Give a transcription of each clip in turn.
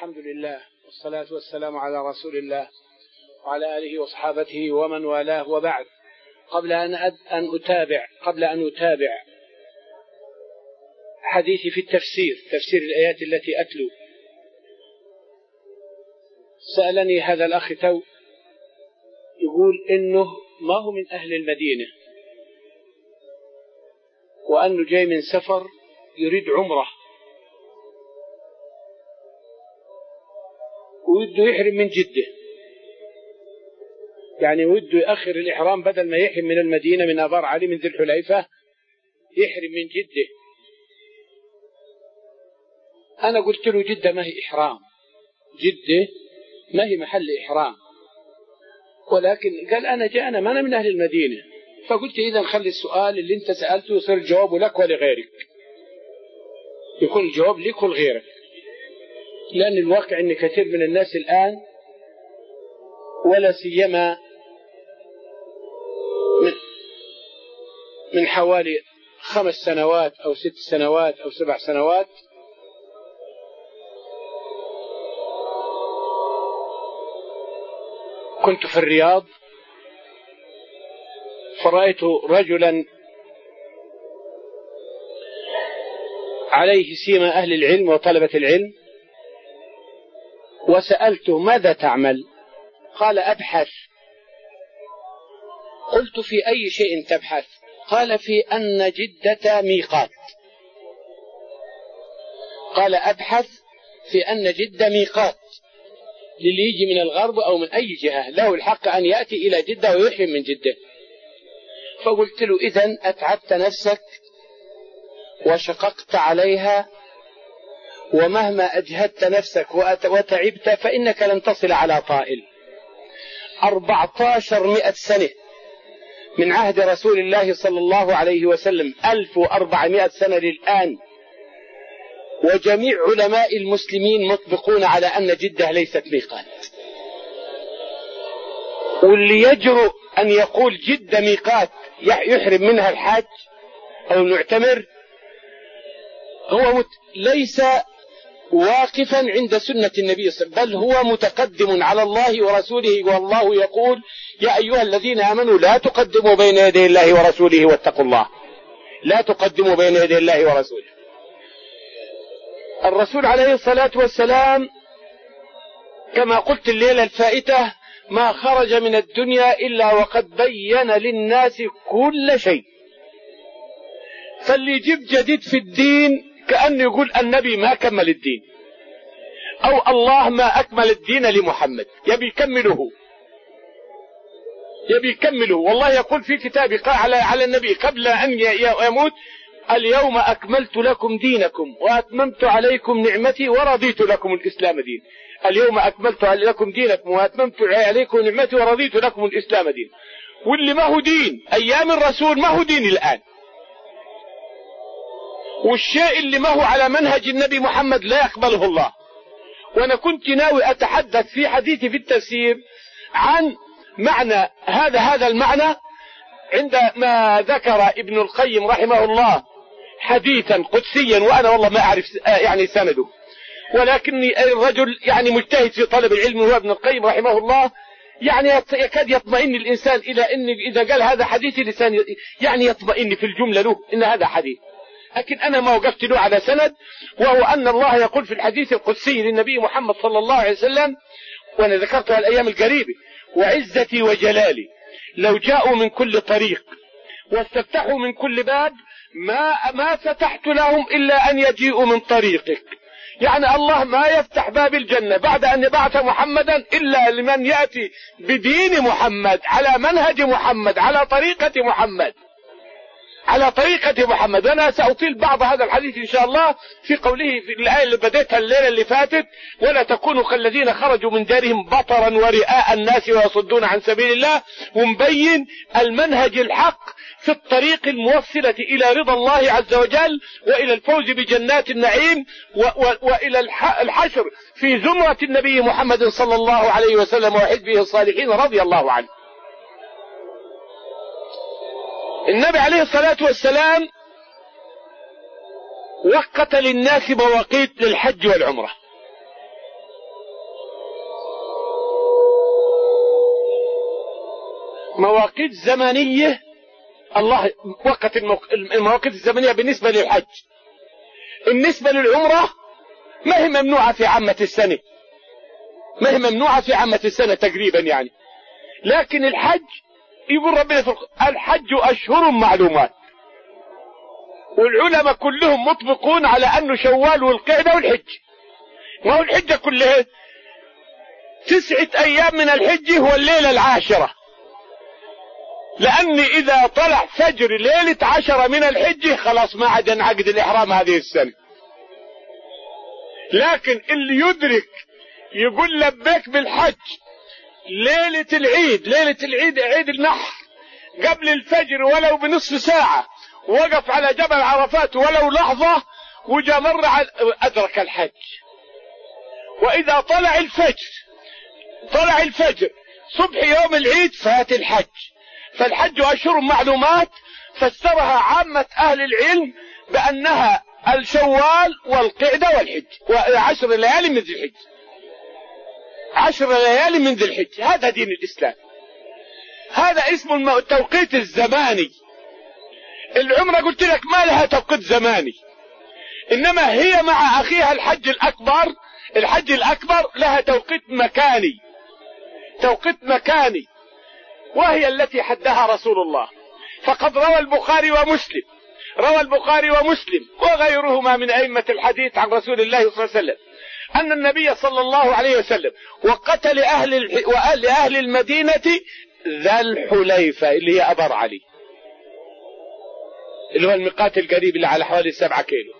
الحمد لله والصلاة والسلام على رسول الله وعلى آله وصحابته ومن والاه، وبعد. قبل أن أتابع حديثي في تفسير الآيات التي أتلو، سألني هذا الأخ تو يقول إنه ما هو من أهل المدينة، وأنه جاي من سفر يريد عمره ويده يحرم من جدة، يعني وده يأخر الإحرام، بدل ما يحرم من المدينة من آبار علي من ذي الحليفة يحرم من جدة. أنا قلت له جدة ما هي إحرام، جدة ما هي محل إحرام، ولكن قال أنا ما أنا من أهل المدينة. فقلت إذا خلي السؤال اللي أنت سألته يصير الجواب لك ولغيرك، يكون الجواب لك ولغيرك، لأن الواقع أن كثير من الناس الآن ولا سيما من حوالي 5 سنوات أو 6 سنوات أو 7 سنوات كنت في الرياض، فرأيت رجلا عليه سيما أهل العلم وطلبة العلم، وسألته ماذا تعمل؟ قال أبحث. قلت في أي شيء تبحث؟ قال في أن جدة ميقات. قال أبحث في أن جدة ميقات للي يجي من الغرب أو من أي جهة له الحق أن يأتي إلى جدة ويحرم من جدة. فقلت له إذن أتعبت نفسك وشققت عليها، ومهما أجهدت نفسك وتعبت فإنك لن تصل على طائل. 1400 سنة من عهد رسول الله صلى الله عليه وسلم، 1400 سنة للآن، وجميع علماء المسلمين مطبقون على أن جدة ليست ميقات. واللي يجرؤ أن يقول جدة ميقات يحرم منها الحاج أو المعتمر هو ليس واقفا عند سنة النبي صلى الله عليه وسلم، بل هو متقدم على الله ورسوله، والله يقول يا أيها الذين آمنوا لا تقدموا بين يدي الله ورسوله واتقوا الله، لا تقدموا بين يدي الله ورسوله. الرسول عليه الصلاة والسلام كما قلت الليلة الفائتة ما خرج من الدنيا إلا وقد بين للناس كل شيء. فاللي يجيب جديد في الدين كأنه يقول النبي ما كمل الدين، أو الله ما أكمل الدين لمحمد، يبي يكمله. والله يقول في كتابه على النبي قبل أن يموت اليوم أكملت لكم دينكم وأتممت عليكم نعمتي ورضيت لكم الإسلام دين. اليوم أكملت لكم دينكم وأتممت عليكم نعمتي ورضيت لكم الإسلام دين. واللي ما هو دين أيام الرسول ما هو دين الآن، والشيء اللي ما هو على منهج النبي محمد لا يقبله الله. وأنا كنت ناوي أتحدث في حديثي في التفسير عن معنى هذا المعنى عندما ذكر ابن القيم رحمه الله حديثا قدسيا، وأنا والله ما أعرف يعني سنده، ولكني الرجل يعني مجتهد في طلب العلم هو ابن القيم رحمه الله، يعني يكاد يطمئن الإنسان إلى أن إذا قال هذا حديث لسان يعني يطمئن في الجملة له إن هذا حديث. لكن أنا ما وقفت له على سند، وهو أن الله يقول في الحديث القدسي للنبي محمد صلى الله عليه وسلم، وأنا ذكرتها الأيام القريبة: وعزتي وجلالي لو جاءوا من كل طريق واستفتحوا من كل باب ما فتحت لهم إلا أن يجيئوا من طريقك. يعني الله ما يفتح باب الجنة بعد أن يبعث محمدا إلا لمن يأتي بدين محمد، على منهج محمد، على طريقة محمد. وأنا سأطيل بعض هذا الحديث إن شاء الله في قوله في الآية اللي بديتها الليلة اللي فاتت: ولا تكونوا كالذين خرجوا من دارهم بطرا ورئاء الناس ويصدون عن سبيل الله. ومبين المنهج الحق في الطريق الموصلة إلى رضا الله عز وجل، وإلى الفوز بجنات النعيم، وإلى الحشر في زمرة النبي محمد صلى الله عليه وسلم وحزبه الصالحين رضي الله عنه. النبي عليه الصلاة والسلام وقت للناس مواقيت للحج والعمرة، مواقيت زمنية. الله وقت المواقيت الزمنية بالنسبة للحج. بالنسبة للعمرة ما هي ممنوعة في عامة السنة، ما هي ممنوعة في عامة السنة تقريبا يعني. لكن الحج يقول ربنا في الحج أشهر معلومات، والعلماء كلهم مطبقون على أنه شوال والقعدة والحج. ما هو الحجة كلها 9 أيام من الحج هو الليلة 10، لأن إذا طلع فجر ليلة 10 من الحج خلاص ما عاد ينعقد الإحرام هذه السنة. لكن اللي يدرك يقول لبيك بالحج ليلة العيد، ليلة العيد عيد النحر، قبل الفجر ولو بنصف ساعة، وقف على جبل عرفات ولو لحظة وجا مر أدرك الحج. وإذا طلع الفجر صبح يوم العيد فات الحج. فالحج أشهر معلومات، فسرها عامة أهل العلم بأنها الشوال والقعدة والحج، و10 ليالي من ذي الحج، 10 ليالي من ذي الحج. هذا دين الإسلام، هذا اسمه التوقيت الزماني. العمرة قلت لك ما لها توقيت زماني، إنما هي مع أخيها الحج الأكبر. الحج الأكبر لها توقيت مكاني، توقيت مكاني، وهي التي حدها رسول الله. فقد روى البخاري ومسلم وغيرهما من أئمة الحديث عن رسول الله صلى الله عليه وسلم أن النبي صلى الله عليه وسلم وقت لأهل المدينة ذا الحليفة اللي هي أبر علي، اللي هو الميقات القريب اللي على حوالي 7 كيلو.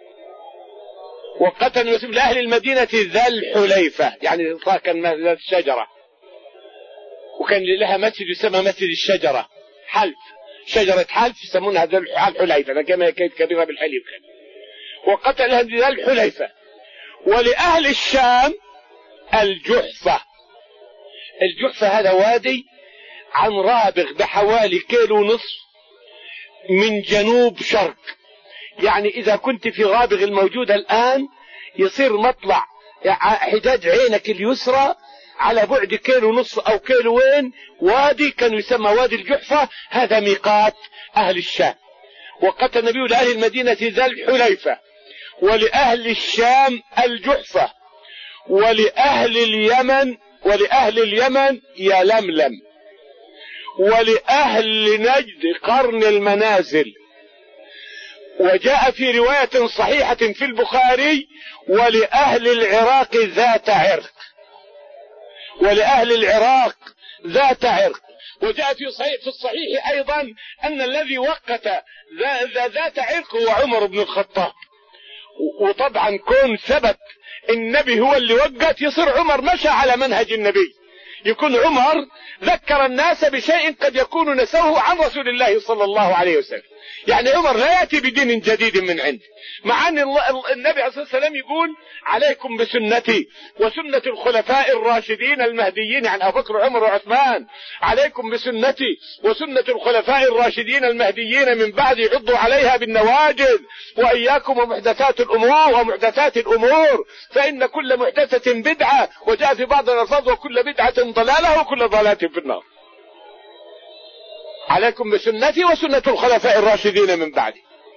وقت لأهل المدينة ذا الحليفة، يعني كان ذات الشجرة، وكان لها مسجد يسمى مسجد الشجرة، حلف، شجرة حلف يسمونها ذا الحليفة، كما كانت كبيرة بالحليب كان. وقتل ذا الحليفة. ولأهل الشام الجحفة. الجحفة هذا وادي عن رابغ بحوالي 1.5 كيلو من جنوب شرق. يعني إذا كنت في رابغ الموجودة الآن يصير مطلع حداد عينك اليسرى على بعد 1.5 كيلو أو 2 كيلو وادي كان يسمى وادي الجحفة، هذا ميقات أهل الشام. وقت النبي لأهل المدينة ذا الحليفة، ولأهل الشام الجحفة، ولأهل اليمن يلملم، ولأهل نجد قرن المنازل. وجاء في رواية صحيحة في البخاري ولأهل العراق ذات عرق، ولأهل العراق ذات عرق. وجاء في الصحيح أيضا أن الذي وقت ذات عرق هو عمر بن الخطاب. وطبعا كون ثبت النبي هو اللي وقت يصير عمر مشى على منهج النبي، يكون عمر ذكر الناس بشيء قد يكون نسوه عن رسول الله صلى الله عليه وسلم. يعني عمر لا يأتي بدين جديد من عنده، مع أن النبي عليه الصلاة والسلام يقول عليكم بسنتي وسنة الخلفاء الراشدين المهديين، يعني أبو بكر وعمر وعثمان، عليكم بسنتي وسنة الخلفاء الراشدين المهديين من بعد عضوا عليها بالنواجذ، وإياكم ومحدثات الأمور فإن كل محدثة بدعة، وجاء في بعض الألفاظ وكل بدعة ضلالة وكل ضلالة في النار. عليكم بسنتي وسنة الخلفاء الراشدين من بعدي.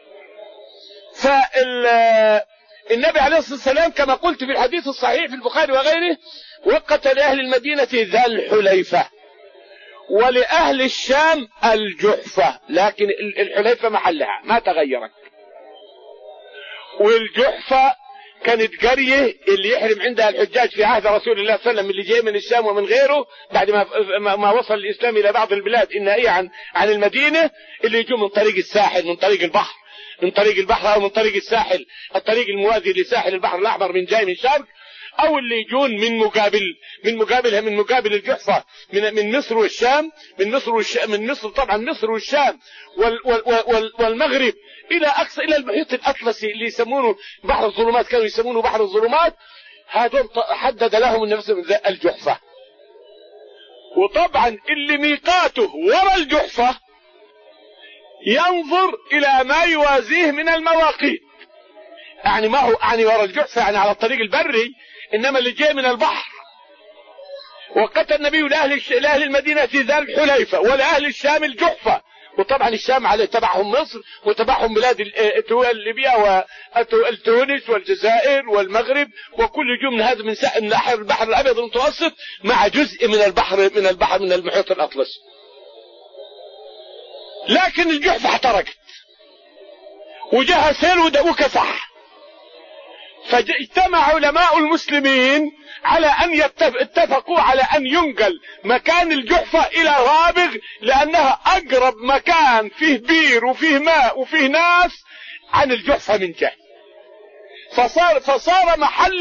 فالنبي عليه الصلاة والسلام كما قلت في الحديث الصحيح في البخاري وغيره وقت لأهل المدينة ذا الحليفة، ولأهل الشام الجحفة، لكن الحليفة محلها ما تغيرت. والجحفة كانت قرية اللي يحرم عندها الحجاج في عهد رسول الله صلى الله عليه وسلم، اللي جاي من الشام ومن غيره بعد ما وصل الإسلام إلى بعض البلاد النائية عن المدينة، اللي يجوا من طريق الساحل، من طريق البحر، أو من طريق الساحل، الطريق الموازي لساحل البحر الأحمر من جاي من شرق، أو اللي يجون من مقابل الجحفة من مصر والشام، من مصر طبعا مصر والشام والمغرب إلى أقصى إلى المحيط الأطلسي اللي يسمونه بحر الظلمات، كانوا يسمونه بحر الظلمات. هذول حدد لهم النفس الجحفة. وطبعا اللي ميقاته ورا الجحفة ينظر إلى ما يوازيه من المواقيت، يعني ما هو يعني ورا الجحفة يعني على الطريق البري، إنما اللي جاي من البحر وقت النبي لأهل المدينة ذا الحليفة ولأهل الشام الجحفة. وطبعا الشام على تبعهم مصر وتبعهم بلاد ليبيا وتونس والجزائر والمغرب وكل جو من هذا من البحر الأبيض المتوسط مع جزء من المحيط الأطلسي. لكن الجحفة احترقت وجاها سيل وكسح. فاجتمع علماء المسلمين على أن اتفقوا على أن ينقل مكان الجحفة إلى رابغ، لأنها أقرب مكان فيه بير وفيه ماء وفيه ناس عن الجحفة من جهة. فصار محل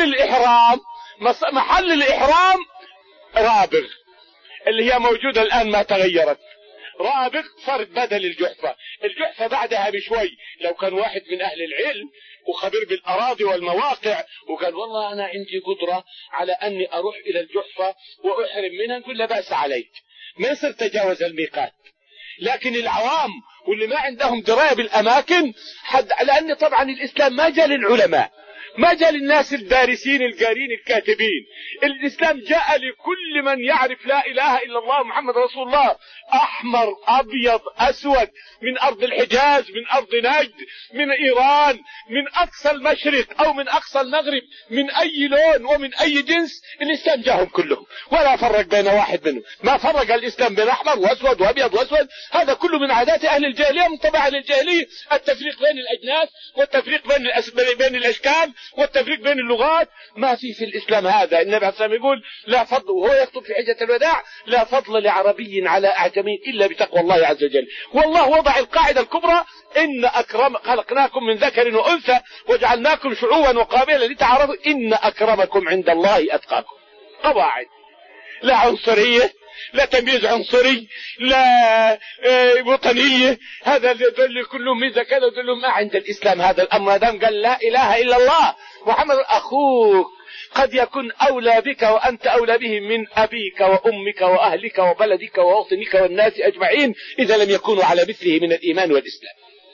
الإحرام رابغ اللي هي موجودة الآن ما تغيرت. رابغ صارت بدل الجحفة. الجحفة بعدها بشوي لو كان واحد من أهل العلم وخبير بالأراضي والمواقع وقال والله أنا عندي قدرة على أني أروح إلى الجحفة وأحرم منها، نقول لا بأس عليك، ما يصير تجاوز الميقات. لكن العوام واللي ما عندهم دراية بالأماكن لأن طبعا الإسلام ما جاء للعلماء، ما جاء للناس الدارسين القارين الكاتبين. الإسلام جاء لكل من يعرف لا إله إلا الله محمد رسول الله، أحمر أبيض أسود، من أرض الحجاز، من أرض نجد، من إيران، من أقصى المشرق أو من أقصى المغرب، من أي لون ومن أي جنس. الإسلام جاءهم كلهم ولا فرق بين واحد منهم. ما فرق الإسلام بين أحمر وأسود وأبيض وأسود، هذا كله من عادات أهل الجاهلية، من طبع أهل الجاهلية التفريق بين الأجناس والتفريق بين الأشكال والتفريق بين اللغات. ما في الإسلام هذا. النبي عليه الصلاة والسلام يقول لا فضل، وهو يخطب في حجة الوداع، لا فضل لعربي على أعجمي إلا بتقوى الله عز وجل. والله وضع القاعدة الكبرى إن خلقناكم من ذكر وأنثى وجعلناكم شعوبا وقبائل لتعارفوا إن أكرمكم عند الله أتقاكم. قواعد، لا عنصرية، لا تمييز عنصري، لا وطنية، هذا دل كلهم ميزة كذا ودلهم ما عند الإسلام هذا الأمر. ما دام قال لا إله إلا الله محمد أخوك قد يكون أولى بك وأنت أولى به من أبيك وأمك وأهلك وبلدك ووطنك والناس أجمعين إذا لم يكونوا على مثله من الإيمان والإسلام.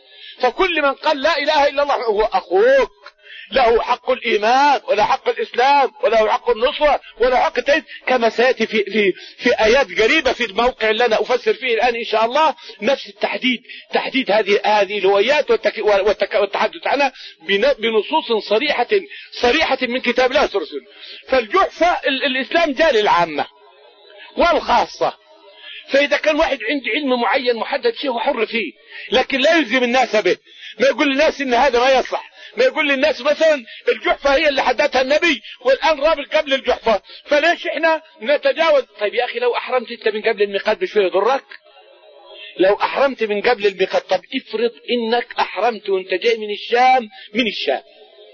فكل من قال لا إله إلا الله هو أخوك، له حق الإيمان ولا حق الإسلام ولا حق النصرة ولا حق التأييد، كما سيأتي في آيات قريبة في الموقع اللي أنا أفسر فيه الآن إن شاء الله. نفس تحديد هذه الهويات والتحدث عنها بنصوص صريحة من كتاب الله ورسوله. فالجحفة الإسلام جاء للعامة والخاصة. فإذا كان واحد عنده علم معين محدد شيء هو حر فيه، لكن لا يلزم الناس به. ما يقول للناس إن هذا ما يصح، ما يقول للناس مثلا الجحفة هي اللي حددها النبي والآن رابط قبل الجحفة، فليش احنا نتجاوز؟ طيب يا أخي لو أحرمت انت من قبل الميقات بشوية يضرك؟ لو أحرمت من قبل الميقات، طب افرض إنك أحرمت وانت جاي من الشام،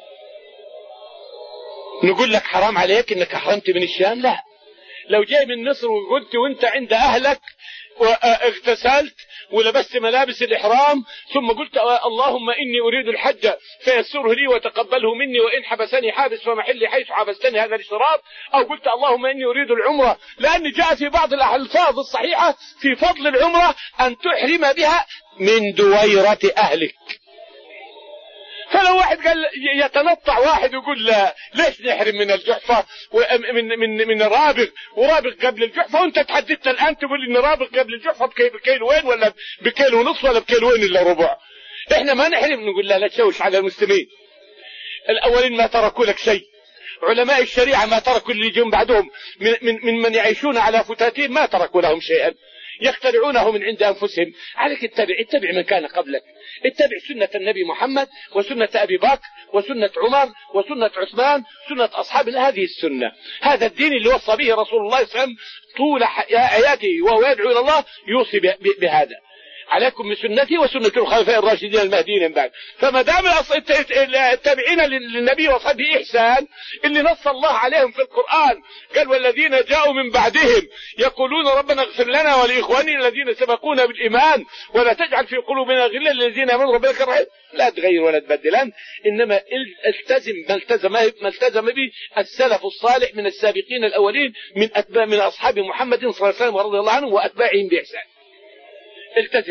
نقول لك حرام عليك إنك أحرمت من الشام؟ لا. لو جاي من مصر وقلت وانت عند أهلك واغتسلت ولبست ملابس الإحرام ثم قلت اللهم إني أريد الحج فيسره لي وتقبله مني وإن حبسني حابس فمحلي حيث حبستني، هذا الاشتراط. أو قلت اللهم إني أريد العمرة، لأن جاء في بعض الألفاظ الصحيحة في فضل العمرة أن تحرم بها من دويرة أهلك. فلو واحد قال يتنطع واحد ويقول لا ليش نحرم من الجحفة من رابغ ورابغ قبل الجحفة، وانت تحددت الآن تقول ان رابغ قبل الجحفة بكيلوين ولا بكيلو ونصف ولا بكيلوين الا ربع. احنا ما نحرم. نقول لا تشوش على المسلمين. الاولين ما تركوا لك شيء، علماء الشريعة ما تركوا اللي يجون بعدهم من يعيشون على فتاتين ما تركوا لهم شيئا، يخترعونه من عند أنفسهم. عليك اتبع من كان قبلك، اتبع سنة النبي محمد وسنة أبي بكر وسنة عمر وسنة عثمان، سنة أصحاب هذه السنة. هذا الدين اللي وصى به رسول الله صلى الله عليه وسلم طول حياته وهو يدعو إلى الله، يوصي بهذا: عليكم بسنتي وسنة الخلفاء الراشدين المهديين من بعد. فما دام التابعين للنبي وصحبه إحسان اللي نص الله عليهم في القرآن، قال والذين جاءوا من بعدهم يقولون ربنا اغفر لنا ولإخواننا الذين سبقونا بالإيمان ولا تجعل في قلوبنا غلا للذين آمنوا ربك الرحيم. لا تغير ولا تبدلن، إنما التزم ما التزم به السلف الصالح من السابقين الأولين من أصحاب محمد صلى الله عليه وسلم ورضي الله عنهم وأتباعهم بإحسان. التزم.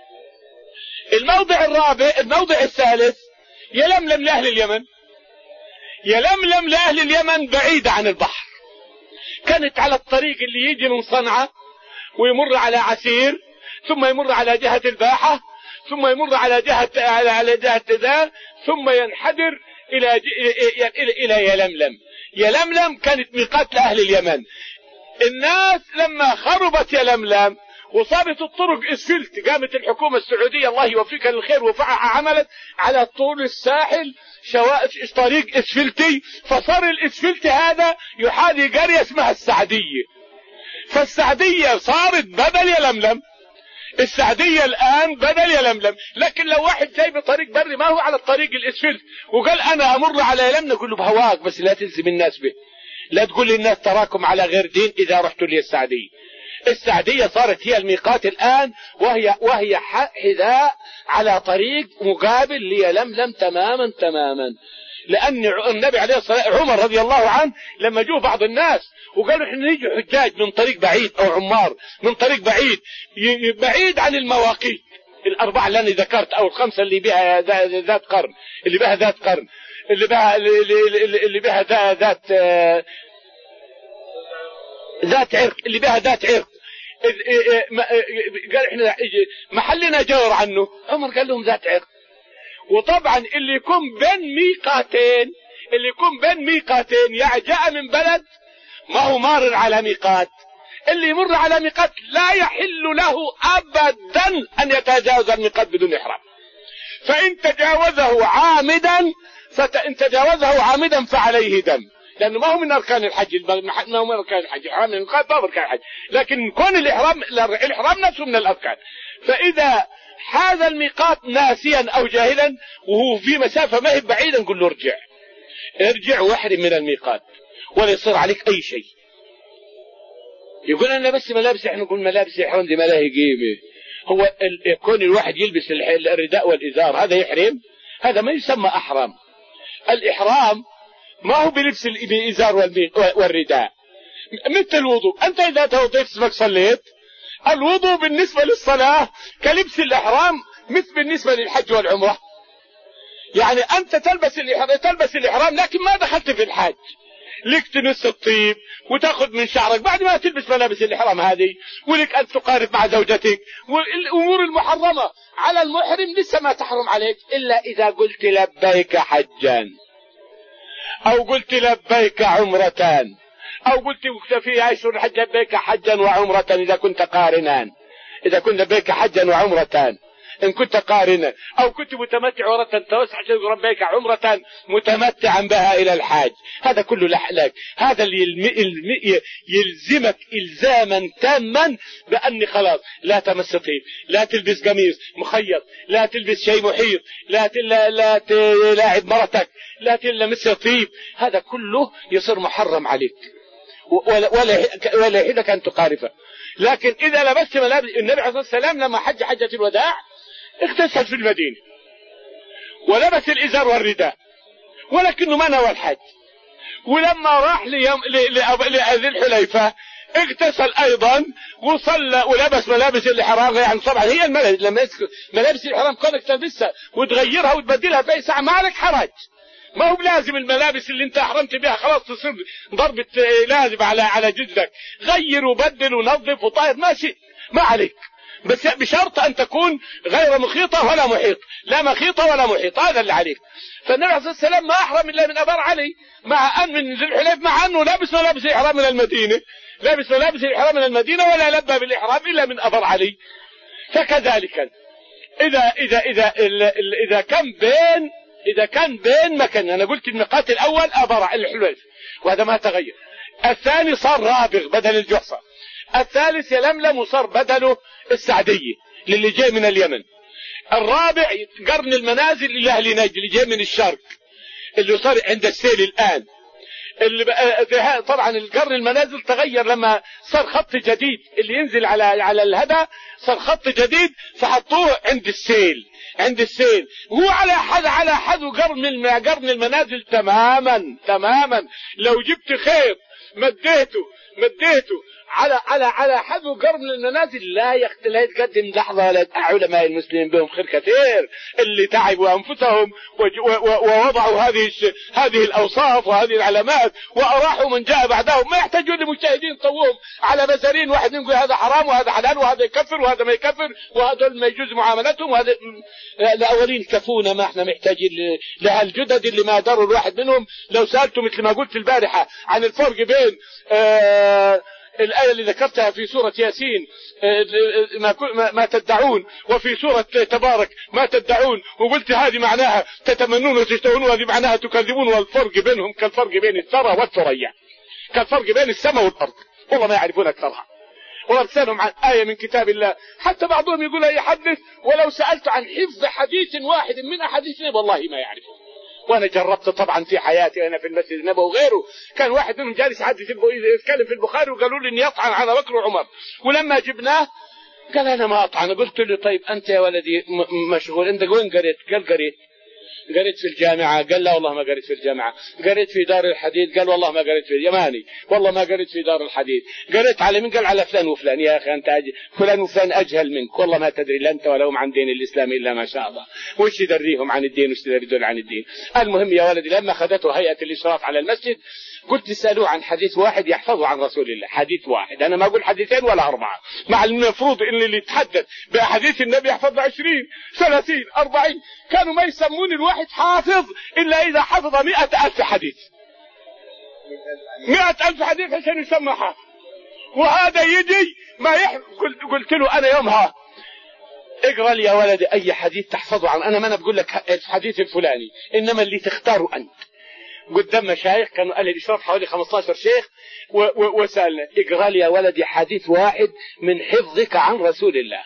الموضع الثالث يلملم لأهل اليمن. يلملم لأهل اليمن بعيد عن البحر، كانت على الطريق اللي يجي من صنعاء ويمر على عسير، ثم يمر على جهة الباحة، ثم يمر على جهة ذا، ثم ينحدر إلى يلملم. يلملم كانت ميقات لأهل اليمن. الناس لما خربت يلملم وصارت الطرق اسفلت، قامت الحكومة السعودية الله يوفقها للخير وفعها عملت على طول الساحل طريق اسفلتي، فصار الاسفلتي هذا يحاذي قرية اسمها السعدية، فالسعدية صارت بدل يلملم. السعدية الآن بدل يلملم. لكن لو واحد جاي بطريق بري ما هو على الطريق الاسفلت وقال أنا أمر على يلملم، نقول له بهواك بس لا تلزم الناس به، لا تقول للناس تراكم على غير دين إذا رحتوا لي السعدية. السعدية صارت هي الميقات الآن، وهي حذاء على طريق مقابل ليلملم تماما. لأن النبي عليه الصلاة والسلام عمر رضي الله عنه لما جوا بعض الناس وقالوا احنا نيجي حجاج من طريق بعيد أو عمار من طريق بعيد عن المواقيت الأربعة اللي أنا ذكرت أو الخمسة اللي بها ذات قرن، اللي بها ذات قرن، اللي بها ذات عرق، اللي بها ذات عرق. قال احنا محلنا جور عنه. عمر قال لهم ذات عرق. وطبعا اللي يكون بين ميقاتين يعني جاء من بلد ما هو مارر على ميقات، اللي يمر على ميقات لا يحل له ابدا ان يتجاوز الميقات بدون احرام. فان تجاوزه عامدا فعليه دم، لانه ما هو من اركان الحج، ما هو من اركان الحج، احرام من الميقات ما هو اركان الحج، لكن كون الاحرام نفسه من الاركان. فاذا هذا الميقات ناسيا او جاهلا وهو في مسافه ما هي بعيده نقول له ارجع واحرم من الميقات ولا يصير عليك اي شيء. يقول انا بس ملابس، احنا نقول ملابس الاحرام دي ما لها قيمه. هو كون الواحد يلبس الرداء والازار هذا يحرم؟ هذا ما يسمى احرام. الاحرام ما هو بلبس الازار والرداء، مثل الوضوء. انت اذا توضيت اسمك صليت، الوضوء بالنسبه للصلاه كلبس الاحرام مثل بالنسبه للحج والعمره. يعني انت تلبس الاحرام لكن ما دخلت في الحج، لك تنس الطيب وتاخذ من شعرك بعد ما تلبس ملابس الاحرام هذه، ولك ان تقارب مع زوجتك، والامور المحرمه على المحرم لسه ما تحرم عليك الا اذا قلت لبيك حجا او قلت لبيك عمرة او قلت في اشهر الحج لبيك حجا وعمرة اذا كنت قارنا، اذا كنت لبيك حجا وعمرة ان كنت قارنا، او كنت متمتع ورة توسع لبيك عمرة متمتعا بها الى الحاج. هذا كله لك، هذا اللي يلزمك الزاما تاما بان خلاص لا تمس طيب، لا تلبس قميص مخيط، لا تلبس شيء محيط، لا تلاعب مرتك، لا تلمس طيب، هذا كله يصير محرم عليك ولا يحلك ان تقارفه. لكن اذا لبست ملابس النبي عليه الصلاه والسلام لما حج حجة الوداع اغتسل في المدينة ولبس الازار والرداء ولكنه ما نوى الحج. ولما راح لذي الحليفة اغتسل ايضا وصلى ولبس ملابس الاحرام. يعني طبعا هي ملابس الاحرام كونك تلبسها وتغيرها وتبدلها في اي ساعة ما عليك حرج، ما هو لازم الملابس اللي انت احرمت بها خلاص تصير ضربة لازم على جلدك، غير وبدل ونظف وطاهر ماشي ما عليك، بس بشرط ان تكون غير مخيطة ولا محيط، لا مخيطة ولا محيط، هذا اللي عليك. فالنبي عليه الصلاة والسلام ما احرم الا من ابار علي، مع ان من ذي الحليفة مع انه لابس ملابس الاحرام من المدينة، لابس ملابس الاحرام من المدينة ولا لبى بالاحرام الا من ابار علي. فكذلك اذا كان بين مكان، انا قلت الميقات الاول ابار الحليفة وهذا ما تغير، الثاني صار رابغ بدل الجحفة، الثالث يلملم وصار بدله السعدية للي جاي من اليمن، الرابع قرن المنازل لأهل نجد اللي جاي من الشرق اللي صار عند السيل الآن. اللي طبعا القرن المنازل تغير لما صار خط جديد اللي ينزل على الهدى، صار خط جديد فحطوه عند السيل هو على حد قرن المنازل تماما. لو جبت خيط مديته على حذو قرن المنازل لا يتقدم لحظة ولا علماء المسلمين بهم خير كثير اللي تعبوا أنفسهم ووضعوا هذه الأوصاف وهذه العلامات وأراحوا من جاء بعدهم. ما يحتاجون لمجتهدين طوهم على بزرين واحد يقول هذا حرام وهذا حلال وهذا يكفر وهذا ما يكفر وهذا ما يجوز معاملتهم وهذا. الأولين كفونا، ما احنا محتاجين لهالجدد اللي ما دروا الواحد منهم. لو سألتم مثل ما قلت البارحة عن الفرق بين الآية اللي ذكرتها في سورة ياسين ما تدعون وفي سورة تبارك ما تدعون، وقلت هذه معناها تتمنون وتشتهون وهذه معناها تكذبون، والفرق بينهم كالفرق بين الثرى والثريا، كالفرق بين السماء والأرض. والله ما يعرفون أكثرها. وارسلهم عن آية من كتاب الله. حتى بعضهم يقول يحدث ولو سألت عن حفظ حديث واحد من أحاديث والله ما يعرفون. وانا جربت طبعا في حياتي انا في المسجد النبوي وغيره. كان واحد منهم جالس يحدث يتكلم في البخاري وقالوا لي اني اطعن على بكر وعمر، ولما جبناه قال انا ما اطعن. قلت له طيب انت يا ولدي مشغول، انت وين قريت؟ قال قريت في الجامعة. قال لا والله ما قريت في الجامعة. قريت في دار الحديد. قال والله ما قريت في اليماني. والله ما قريت في دار الحديد. قريت على من؟ قال على فلان وفلان. يا اخي انت فلان وفلان اجهل منك، والله ما تدري لا انت ولا هم عن دين الاسلام الا ما شاء الله. وش يدريهم عن الدين وش يدري عن الدين؟ المهم يا ولدي لما اخذته هيئة الاشراف على المسجد قلت اسألوه عن حديث واحد يحفظه عن رسول الله، حديث واحد. انا ما اقول حديثين ولا 4، مع المفروض ان اللي يتحدث بحديث النبي يحفظ 20 30 40. كانوا ما يسمون الواحد حافظ الا اذا حفظ 100,000 حديث. 100,000 حديث عشان يسمى حافظ. وهذا يجي ما قلت له انا يومها اقرا لي يا ولدي اي حديث تحفظه عن، انا ما بقول لك الحديث الفلاني، انما اللي تختاره انت. قدام مشايخ كانوا اهل الاشراف حوالي 15 شيخ وسالنا اقرا لي يا ولدي حديث واحد من حفظك عن رسول الله.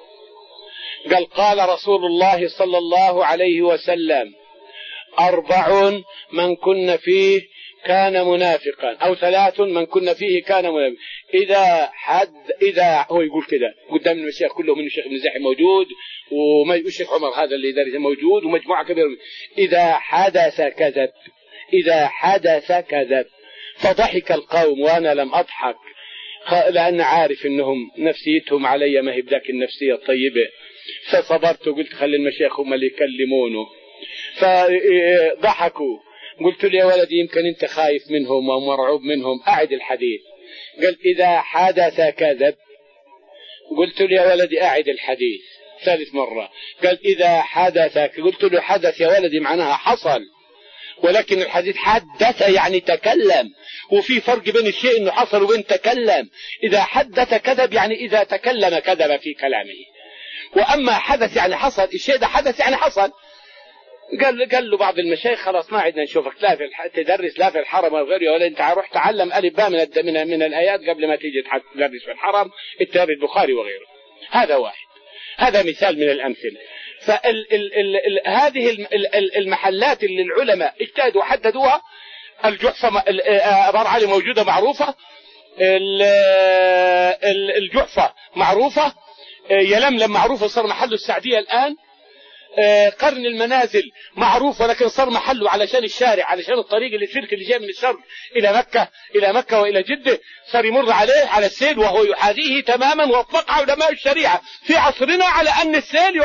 قال رسول الله صلى الله عليه وسلم 4 من كن فيه كان منافقا، او 3 من كن فيه كان منافقا. اذا هو يقول كده قدام المشايخ كلهم، من الشيخ ابن زاحم موجود والشيخ عمر هذا اللي دارس موجود ومجموعه كبيره. اذا حدث كذب. فضحك القوم وانا لم اضحك لان عارف انهم نفسيتهم علي ما هي بذاك النفسيه الطيبه. فصبرت وقلت خلي المشايخ هم اللي يكلمونه. فضحكوا. قلت له يا ولدي يمكن انت خايف منهم ومرعوب منهم، اعد الحديث. قال اذا حدث كذب. قلت له يا ولدي اعد الحديث 3 مرة. قال اذا حدث. قلت له حدث يا ولدي معناها حصل، ولكن الحديث حدث يعني تكلم، وفي فرق بين الشيء انه حصل وبين تكلم. اذا حدث كذب يعني اذا تكلم كذب في كلامه، واما حدث يعني حصل، الشيء ده حدث يعني حصل. قال له بعض المشايخ خلاص ما عدنا نشوفك لا في تدرس لا في الحرم ولا غيره، ولا انت روح تعلم الف باء من الايات قبل ما تيجي تدرس في الحرم اتبع البخاري وغيره. هذا واحد، هذا مثال من الامثله. هذه المحلات اللي العلماء اجتهدوا وحددوها، الجحفة أبار علي موجودة معروفة، الجحفة معروفة، يلملم معروفة صار محله السعدية الآن، قرن المنازل معروف ولكن صار محله علشان الشارع، علشان الطريق اللي الشرك اللي جاي من الشرق إلى مكة وإلى جدة صار يمر عليه على السيل وهو يحاذيه تماما. واتفق علماء الشريعة في عصرنا على أن السيل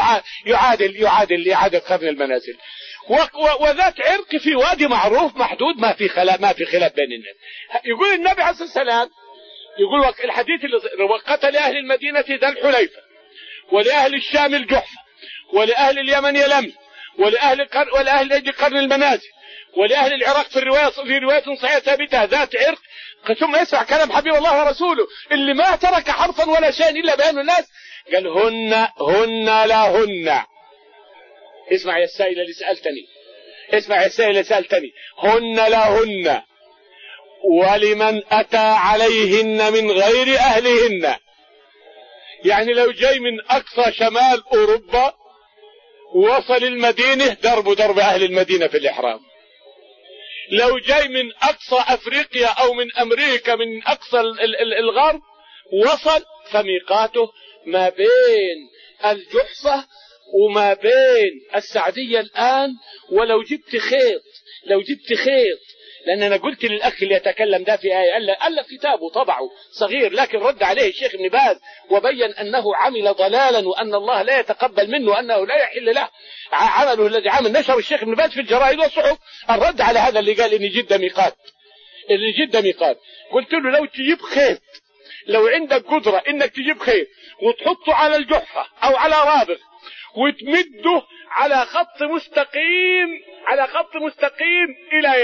يعادل قرن المنازل. وذات عرق في وادي معروف محدود ما في خلاف بين الناس. يقول النبي عليه الصلاة والسلام، يقول الحديث اللي قتل لأهل المدينة ذا الحليفة، ولأهل الشام الجحفة، ولأهل اليمن يلملم، ولأهل قرن المنازل، ولأهل العراق في رواية صحيحة ثابتة ذات عرق. ثم يسمع كلام حبيب الله ورسوله اللي ما ترك حرفا ولا شيء إلا بيان الناس. قال هن لهن. اسمع يا السائل اللي سألتني، هن لهن ولمن أتى عليهن من غير أهلهن. يعني لو جاي من أقصى شمال أوروبا وصل المدينة ضرب أهل المدينة في الإحرام. لو جاي من أقصى أفريقيا أو من أمريكا من أقصى الغرب وصل، فميقاته ما بين الجحفة وما بين السعدية الآن. ولو جبت خيط لأن أنا قلت للأخ اللي يتكلم ده في آية ألف كتابه طبعه صغير، لكن رد عليه الشيخ ابن باز وبين أنه عمل ضلالا وأن الله لا يتقبل منه وأنه لا يحل له عمله الذي عمل. نشر الشيخ ابن باز في الجرائد والصحف الرد على هذا اللي قال إن جدة ميقات، اللي جدة ميقات. قلت له لو تجيب خيط، لو عندك قدرة إنك تجيب خيط وتحطه على الجحفة أو على رابغ وتمده على خط مستقيم، على خط مستقيم إلى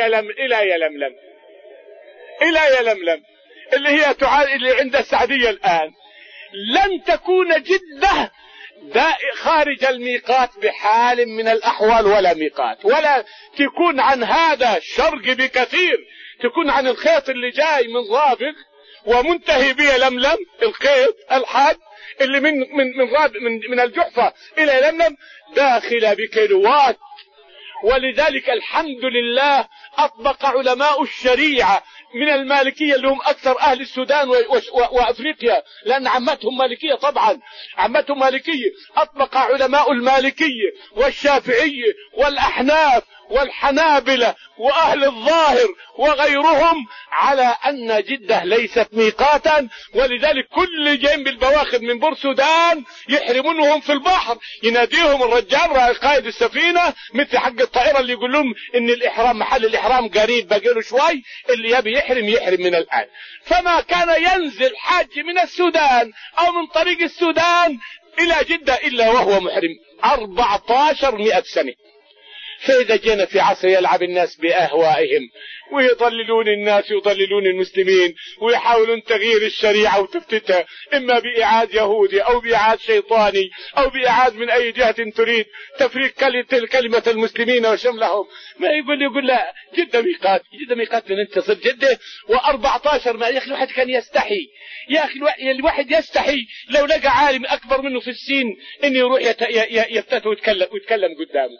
يلملم اللي هي اللي عند السعدية الآن، لن تكون جدة خارج الميقات بحال من الأحوال ولا ميقات، ولا تكون عن هذا الشرق بكثير، تكون عن الخيط اللي جاي من رابغ ومنتهي بيلملم، الخيط الحاد اللي من الجحفة إلى يلملم داخل بكيلوات. ولذلك الحمد لله أطبق علماء الشريعة من المالكية اللي هم أكثر أهل السودان وأفريقيا، لأن عمتهم مالكية، طبعا عمتهم مالكية، أطبق علماء المالكية والشافعية والأحناف والحنابلة وأهل الظاهر وغيرهم على أن جدة ليست ميقاتا. ولذلك كل جايين بالبواخر من بور سودان يحرمونهم في البحر، يناديهم الرجال قائد السفينة مثل حق الطائرة اللي يقول لهم إن الإحرام محل الإحرام قريب بقيله شوي، اللي يبي يحرم من الآن. فما كان ينزل حاج من السودان أو من طريق السودان إلى جدة إلا وهو محرم 1400 سنة. فإذا جينا في عصر يلعب الناس بأهوائهم ويضللون الناس ويضللون المسلمين ويحاولون تغيير الشريعة وتفتتها، إما بإعاد يهودي أو بإعاد شيطاني أو بإعاد من أي جهة تريد تفريق كلمة المسلمين وشملهم، ما يقول لا جدة ميقات من انت صرت جدة و14 ما. يا أخي الواحد كان يستحي، يا أخي الواحد يستحي لو لقى عالم أكبر منه في السن إنه يروح يفتت ويتكلم قدامه.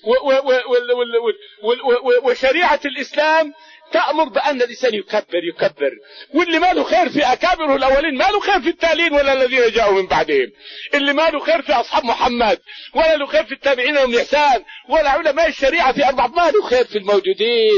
وشريعة الإسلام تأمر بأن الإنسان يكبر، واللي ما له خير في أكابره الأولين ما له خير في التالين ولا الذين جاءوا من بعدهم، اللي ما له خير في أصحاب محمد ولا له خير في التابعين ومن إحسان ولا علماء الشريعة في أربعة، ما له خير في الموجودين.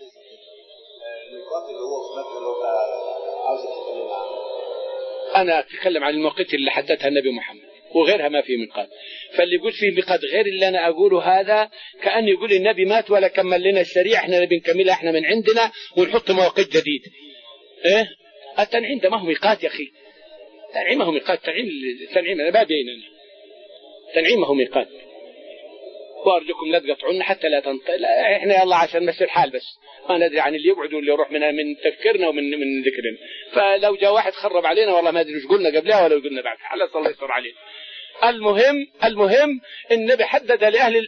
أنا أتكلم عن الموقت اللي حددها النبي محمد وغيرها ما في ميقات. فاللي يقول فيه ميقات غير اللي أنا أقوله هذا كأن يقول النبي مات ولا كمل لنا الشريعة، احنا نبي نكملها احنا من عندنا ونحط مواقيت جديدة. ايه التنعيم ده ما هو ميقات يا أخي، التنعيم ما هو ميقات، التنعيم أنا بابين أنا التنعيم ما هو ميقات. وأرجوكم لا تقطعونا حتى لا لا احنا يلا عشان نمشي الحال، بس ما ندري عن اللي يقعد واللي يروح من تفكيرنا ومن ذكرنا. فلو جاء واحد خرب علينا والله ما ادري ايش قلنا قبلها ولا قلنا بعد، الله صلى يستر علينا. المهم النبي حدد لأهل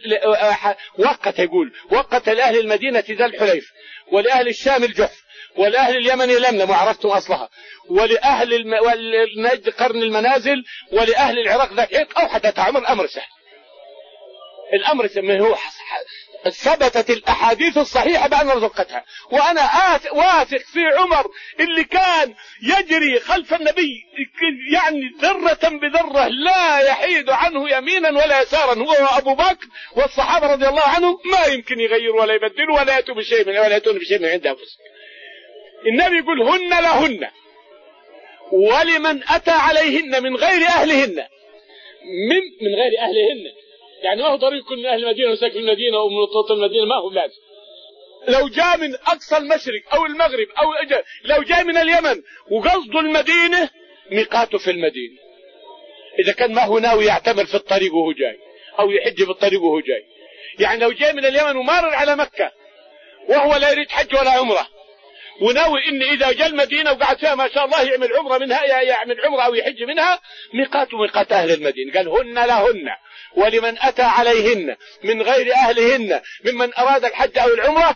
وقت لأهل المدينة ذا الحليف، ولأهل الشام الجحف، ولأهل اليمن يلملم وعرفتم أصلها، ولأهل النجد قرن المنازل، ولأهل العراق ذا الحيق أو حتى عمر. أمر سهل، الأمر سهل، هو ثبتت الأحاديث الصحيحة بأن رزقتها. وأنا واثق في عمر اللي كان يجري خلف النبي يعني ذرة بذرة لا يحيد عنه يمينا ولا يسارا، هو وأبو بكر والصحابة رضي الله عنهم ما يمكن يغيروا ولا يبدلوا ولا يأتون بشيء من عند أنفسهم. النبي يقول هن لهن ولمن أتى عليهن من غير أهلهن، من غير أهلهن يعني ما هو ضروري يكون من أهل المدينة وساكن المدينة أو من وسط المدينة، ما هو لازم. لو جاء من أقصى المشرق أو المغرب أو لو جاء من اليمن وقصده المدينة ميقاته في المدينة، إذا كان ما هو ناوي يعتمر في الطريق وهو جاي أو يحج في الطريق وهو جاي. يعني لو جاء من اليمن ومارر على مكة وهو لا يريد حج ولا عمرة وناوي إن إذا جاء المدينة وقعد فيها ما شاء الله يعمل عمرة منها، يعمل عمرة أو يحج منها، ميقاته ميقات أهل المدينة. قال هن لهن ولمن أتى عليهن من غير أهلهن ممن أراد الحج أو العمرة.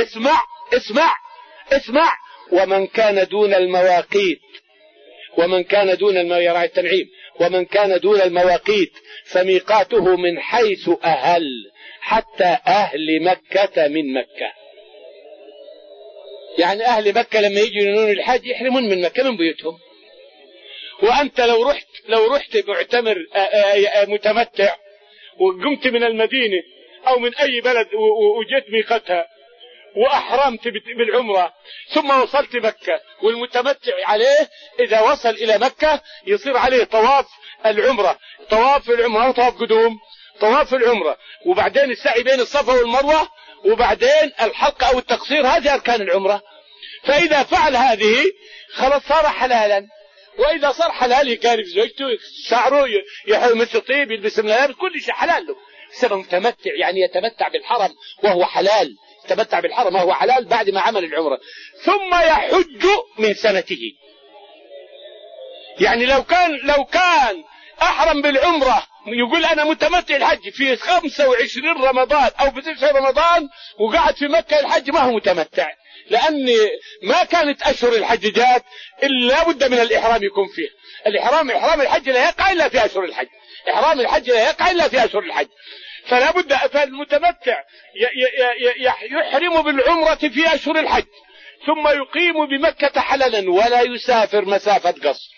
اسمع ومن كان دون المواقيت، ومن كان دون يراعي التنعيم، ومن كان دون المواقيت فميقاته من حيث أهل حتى أهل مكة من مكة. يعني أهل مكة لما يجوا ينون الحج يحرمون من مكة من بيوتهم. وأنت لو رحت معتمر متمتع وقمت من المدينة أو من أي بلد وجيت ميقاتها وأحرمت بالعمرة ثم وصلت مكة، والمتمتع عليه إذا وصل إلى مكة يصير عليه طواف العمرة، طواف العمرة، طواف قدوم، طواف العمرة، وبعدين السعي بين الصفا والمروة، وبعدين الحلق أو التقصير. هذه أركان العمرة. فإذا فعل هذه خلاص صار حلالا. وإذا صار حلال يقارب زوجته، شعره يحمس طيب، يلبس ملابس، كل شيء حلال له. سبب متمتع يعني يتمتع بالحرم وهو حلال، يتمتع بالحرم وهو حلال بعد ما عمل العمرة. ثم يحج من سنته. يعني لو كان أحرم بالعمرة يقول أنا متمتع الحج في 25 رمضان أو في 9 رمضان وقعد في مكة الحج، ما هو متمتع، لأن ما كانت أشهر الحج جات إلا بد من الإحرام يكون فيه. إحرام الحج لا يقع إلا في أشهر الحج، إحرام الحج لا يقع إلا في أشهر الحج. فلا بد فالمتمتع يحرم بالعمرة في أشهر الحج، ثم يقيم بمكة حللا ولا يسافر مسافة قصر.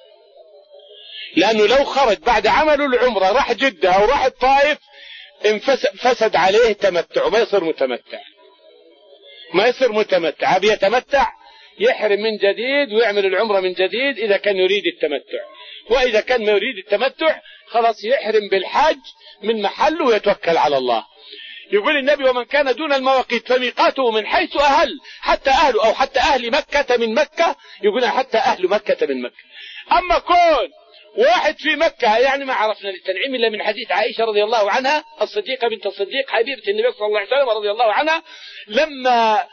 لأنه لو خرج بعد عمل العمرة راح جدة أو راح الطائف فسد عليه تمتع، وما يصير متمتع، ما يصير متمتع. بيتمتع يحرم من جديد ويعمل العمرة من جديد إذا كان يريد التمتع. وإذا كان ما يريد التمتع خلاص يحرم بالحج من محله ويتوكل على الله. يقول النبي ومن كان دون المواقيت فميقاته من حيث أهل، حتى أهله أو حتى أهل مكة من مكة، يقول حتى أهل مكة من مكة. أما كون واحد في مكة، يعني ما عرفنا للتنعيم إلا من حديث عائشة رضي الله عنها الصديقة بنت الصديق حبيبة النبي صلى الله عليه وسلم رضي الله عنها، لما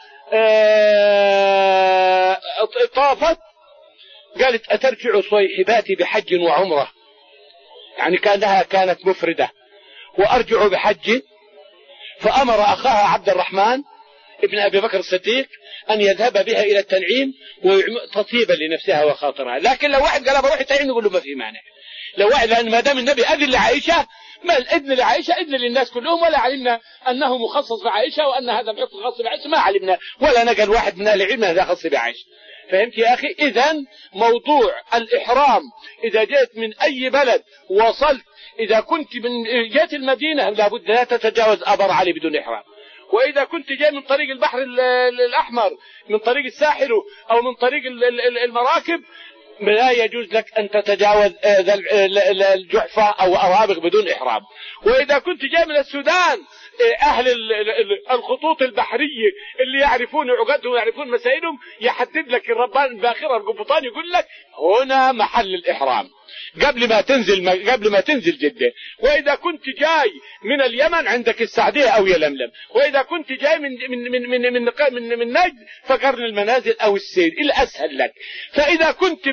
طافت قالت أترجع صيحباتي بحج وعمرة، يعني كانها كانت مفردة، وأرجع بحج. فأمر أخاها عبد الرحمن ابن أبي بكر الصديق أن يذهب بها إلى التنعيم تطيبا لنفسها وخاطرها. لكن لو واحد قال بروح التنعيم نقول له ما في مانع. لو واحد، لأن ما دام النبي أذن لعائشة، ما الإذن لعائشة إذن للناس كلهم، ولا علمنا أنه مخصص بعائشة وأن هذا الحكم خاص بعائشة، ما علمنا ولا نقل واحد من أهل العلم هذا خاص بعائشة. فهمت يا أخي؟ إذن موضوع الإحرام إذا جئت من أي بلد وصلت، إذا كنت من جهة المدينة لابد لا تتجاوز أبر علي بدون إحرام. وإذا كنت جاي من طريق البحر الأحمر، من طريق الساحل أو من طريق المراكب، لا يجوز لك أن تتجاوز الجحفة أو أوابغ بدون إحرام. وإذا كنت جاي من السودان، أهل الخطوط البحرية اللي يعرفون عقدهم ويعرفون مسائلهم يحدد لك الربان الباخرة القبطان، يقول لك هنا محل الإحرام قبل ما تنزل جدة. وإذا كنت جاي من اليمن عندك السعدية أو يلملم. وإذا كنت جاي من نجد فقرن المنازل أو السير الأسهل لك. فإذا كنت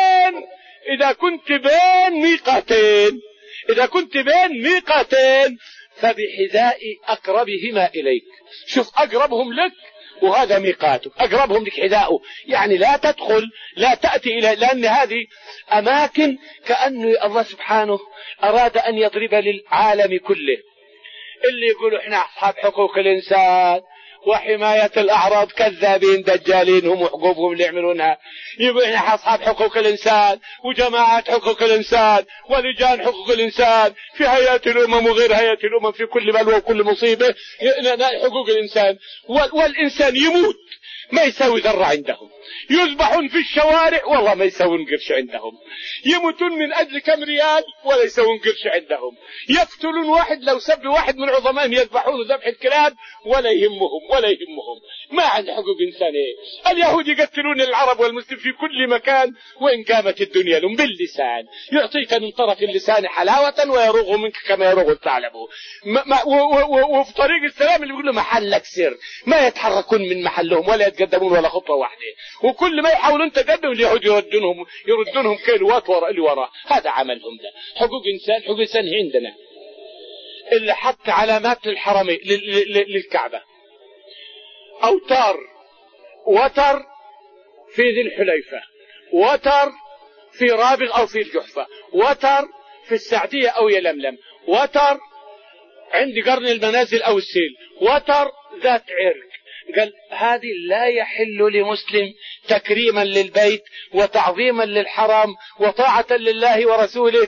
بين ميقاتين فبحذاء أقربهما إليك. شوف أقربهم لك وهذا ميقاته، أقربهم لك حذاؤه، يعني لا تدخل لا تأتي إلى، لأن هذه أماكن كأنه الله سبحانه أراد أن يضرب للعالم كله. اللي يقولوا إحنا أصحاب حقوق الإنسان وحماية الأعراض كذابين دجالين هم وحقوقهم اللي يعملونها. يقول إحنا أصحاب حقوق الإنسان وجماعات حقوق الإنسان ولجان حقوق الإنسان في هيئات الأمم وغير هيئات الأمم، في كل بلوى وكل مصيبة حقوق الإنسان. والإنسان يموت ما يساوي ذرة عندهم، يذبحون في الشوارع والله ما يساوون قرش عندهم، يموتون من أجل كم ريال ولا يساوون قرش عندهم، يقتلون واحد لو سب واحد من عظمائهم يذبحون ذبح الكلاب ولا يهمهم. ما عند حقوق إنسانية. اليهود يقتلون العرب والمسلم في كل مكان وإن قامت الدنيا لهم باللسان، يعطيك من طرف اللسان حلاوة ويروغ منك كما يروغ الثعلب. وفي طريق السلام اللي يقول له محلك سر، ما يتحركون من محلهم ولا يتقدمون ولا خطوة واحدة، وكل ما يحاولون تقدم اليهود يردونهم كيلوات وراء. هذا عملهم ده. حقوق إنسان عندنا اللي حط علامات للحرمين للكعبة، أوتار، وتر في ذي الحليفة، وتر في رابغ أو في الجحفة، وتر في السعدية أو يلملم، وتر عند قرن المنازل أو السيل، وتر ذات عرق. قال هذه لا يحل لمسلم تكريما للبيت وتعظيما للحرم وطاعة لله ورسوله،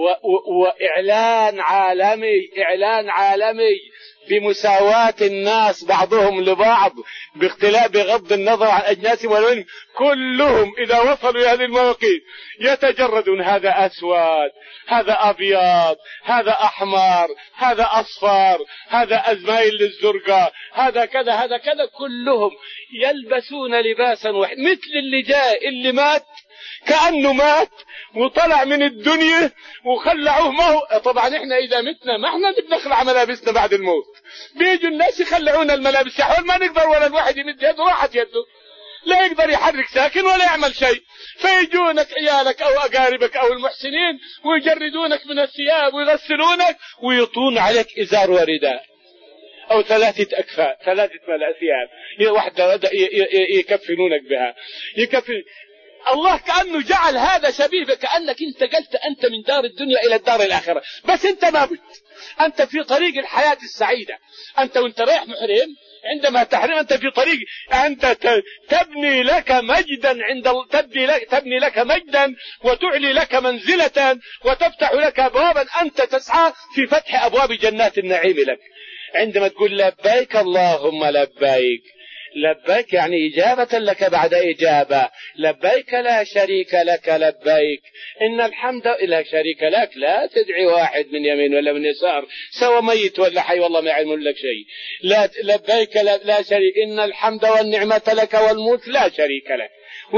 وإعلان عالمي بمساواة الناس بعضهم لبعض بغض النظر عن أجناسهم ولونهم. كلهم إذا وصلوا إلى هذه المواقيت يتجردون، هذا أسود، هذا أبيض، هذا أحمر، هذا أصفر، هذا أزمايل للزرقاء، هذا كذا هذا كذا، كلهم يلبسون لباسا واحد، مثل اللي جاء اللي مات كأنه مات وطلع من الدنيا وخلعوه. ما هو طبعا احنا اذا متنا ما احنا بنخلع ملابسنا بعد الموت، بيجوا الناس يخلعون الملابس، يحول ما نقدر ولا الواحد يمد يده، راحت يده، لا يقدر يحرك ساكن ولا يعمل شيء، فيجونك عيالك او اقاربك او المحسنين ويجردونك من الثياب ويغسلونك ويطون عليك ازار ورداء او 3 أكفاء 3 ثياب واحدة يكفنونك بها الله كأنه جعل هذا شبيه، كأنك انتقلت أنت من دار الدنيا إلى الدار الآخرة، بس أنت ما بت، أنت في طريق الحياة السعيدة، أنت وانت رايح محرم، عندما تحرم أنت في طريق، أنت تبني لك مجدا تبني لك مجدا وتعلي لك منزلة وتفتح لك أبوابا، أنت تسعى في فتح أبواب جنات النعيم لك. عندما تقول لبيك اللهم لبيك، لبيك يعني إجابة لك بعد إجابة، لبيك لا شريك لك لبيك إن الحمد لا شريك لك، لا تدعي واحد من يمين ولا من يسار سوى ميت ولا حي والله ما يعلم لك شيء، لا لبيك لا شريك، إن الحمد والنعمة لك والملك لا شريك لك،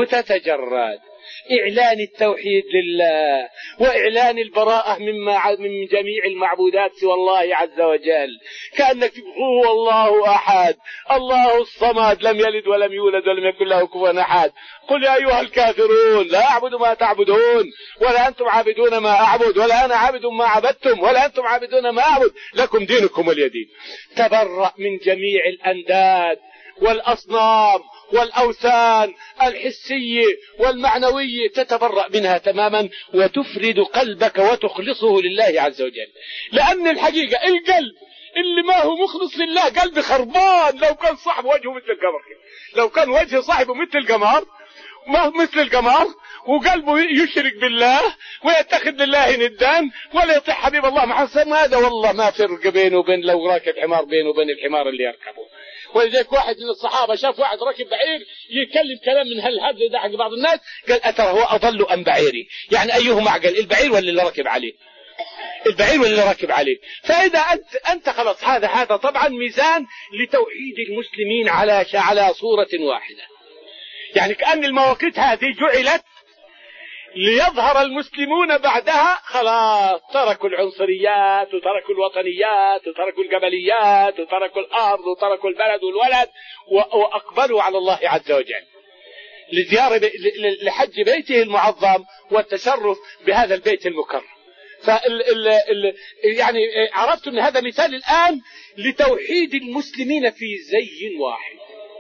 وتتجرد إعلان التوحيد لله وإعلان البراءة من جميع المعبودات سوى الله عز وجل، كأنك هو الله أحد الله الصمد لم يلد ولم يولد ولم يكن له كفوا أحد. قل يا أيها الكافرون لا أعبد ما تعبدون ولا أنتم عابدون ما أعبد ولا أنا عابد ما عبدتم ولا أنتم عابدون ما أعبد لكم دينكم ولي دين. تبرأ من جميع الأنداد والأصنام والأوثان الحسية والمعنوية، تتبرأ منها تماما وتفرد قلبك وتخلصه لله عز وجل. لأن الحقيقة القلب اللي ما هو مخلص لله قلب خربان، لو كان صاحب وجهه مثل القمر، لو كان وجه صاحبه مثل القمر ما مثل القمر وقلبه يشرك بالله ويتخذ لله ندان ولا يطيع حبيب الله محسن، هذا والله ما فرق بينه وبين لو راكب حمار بينه وبين الحمار اللي يركبه. ولذلك واحد من الصحابة شاف واحد راكب بعير يتكلم كلام من هالهذا يضحك بعض الناس، قال أترى هو أضل أم بعيري؟ يعني أيهما أعقل، البعير ولا اللي راكب عليه؟ البعير ولا اللي راكب عليه. فإذا أنت خلاص هذا طبعا ميزان لتوحيد المسلمين على صورة واحدة. يعني كأن المواقيت هذه جعلت ليظهر المسلمون بعدها خلاص تركوا العنصريات وتركوا الوطنيات وتركوا القبليات وتركوا الأرض وتركوا البلد والولد وأقبلوا على الله عز وجل لزيارة لحج بيته المعظم والتشرف بهذا البيت المكرم. يعني عرفت أن هذا مثال الآن لتوحيد المسلمين في زي واحد،